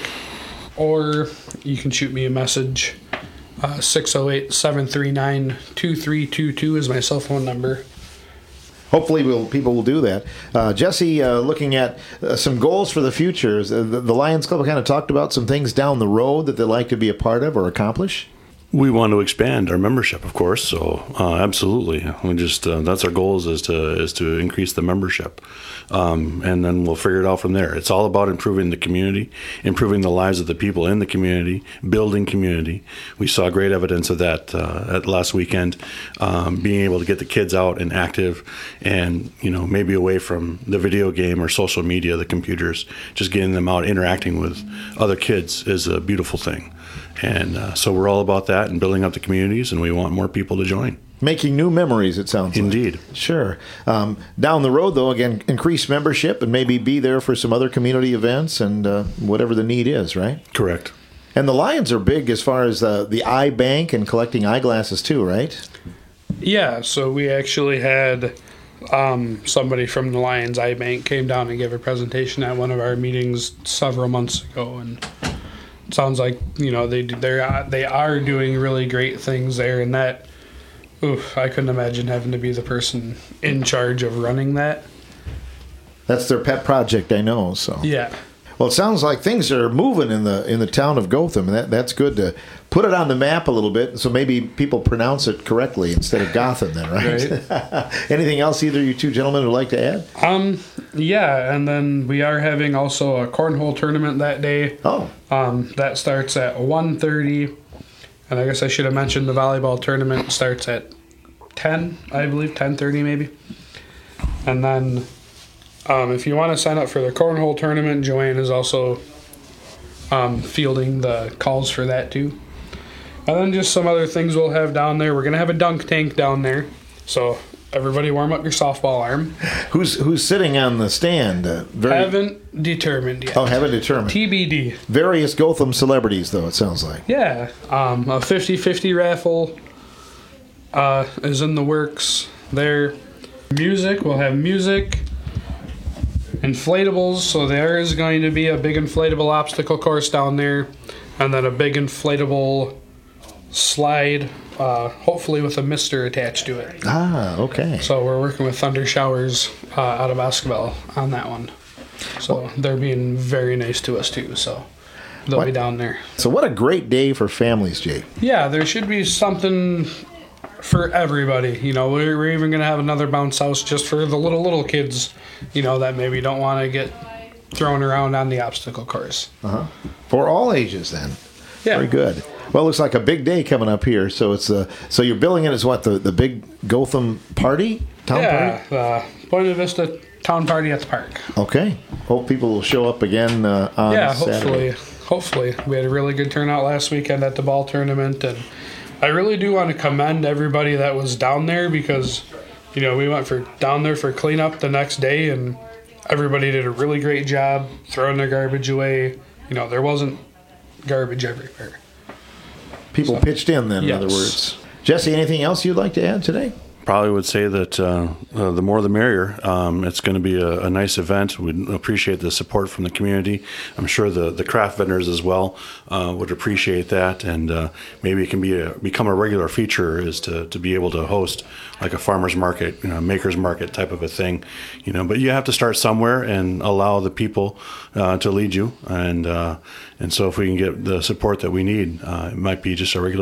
or you can shoot me a message. Uh, six oh eight, seven three nine, two three two two is my cell phone number. Hopefully we'll, people will do that. Uh, Jesse, uh, looking at uh, some goals for the future. The, the Lions Club kind of talked about some things down the road that they'd like to be a part of or accomplish. We want to expand our membership, of course. So uh, absolutely, we just uh, that's our goals is to is to increase the membership, um, and then we'll figure it out from there. It's all about improving the community, improving the lives of the people in the community, building community. We saw great evidence of that uh, at last weekend, um, being able to get the kids out and active, and you know maybe away from the video game or social media, the computers. Just getting them out, interacting with other kids is a beautiful thing. And uh, so we're all about that and building up the communities, and we want more people to join. Making new memories, it sounds Indeed. like. Indeed. Sure. Um, down the road, though, again, increase membership and maybe be there for some other community events and uh, whatever the need is, right? Correct. And the Lions are big as far as uh, the eye bank and collecting eyeglasses, too, right? Yeah, so we actually had um, somebody from the Lions Eye Bank came down and gave a presentation at one of our meetings several months ago, and it sounds like, you know, they they they are doing really great things there, and that, oof, I couldn't imagine having to be the person in charge of running that. That's their pet project, I know. So yeah. Well, it sounds like things are moving in the in the town of Gotham, and that, that's good to put it on the map a little bit, so maybe people pronounce it correctly instead of Gotham then, right? right. Anything else either you two gentlemen would like to add? Um, yeah, and then we are having also a cornhole tournament that day. Oh. Um, that starts at one thirty, and I guess I should have mentioned the volleyball tournament starts at ten, I believe, ten thirty maybe. And then Um, if you want to sign up for the cornhole tournament, Joanne is also um, fielding the calls for that too. And then just some other things we'll have down there. We're going to have a dunk tank down there. So everybody warm up your softball arm. Who's who's sitting on the stand? Uh, very, haven't determined yet. Oh, haven't determined. T B D. Various Gotham celebrities, though, it sounds like. Yeah. Um, a fifty-fifty raffle uh, is in the works there. Music, we'll have music. Inflatables, so there is going to be a big inflatable obstacle course down there, and then a big inflatable slide, uh, hopefully with a mister attached to it. Ah, okay. So we're working with Thunder Showers uh, out of Esquivel on that one. So they're being very nice to us too, so they'll What? be down there. So what a great day for families, Jay. Yeah, there should be something for everybody. You know, we're, we're even going to have another bounce house just for the little, little kids, you know, that maybe don't want to get thrown around on the obstacle course. Uh-huh. For all ages, then. Yeah. Very good. Well, it looks like a big day coming up here. So it's uh, so you're billing it as what, the, the big Gotham party? Town yeah, party? the Buena Vista Town Party at the park. Okay. Hope people will show up again uh, on yeah, Saturday. hopefully. Hopefully. We had a really good turnout last weekend at the ball tournament, and I really do want to commend everybody that was down there because, you know, we went for down there for cleanup the next day, and everybody did a really great job throwing their garbage away. You know, there wasn't garbage everywhere. People So, pitched in then, in yes. other words. Jesse, anything else you'd like to add today? Probably would say that uh, uh, the more the merrier. Um, it's going to be a, a nice event. We'd appreciate the support from the community. I'm sure the, the craft vendors as well uh, would appreciate that, and uh, maybe it can be a, become a regular feature is to, to be able to host like a farmer's market, you know, maker's market type of a thing. You know, but you have to start somewhere and allow the people uh, to lead you, and uh, and so if we can get the support that we need, uh, it might be just a regular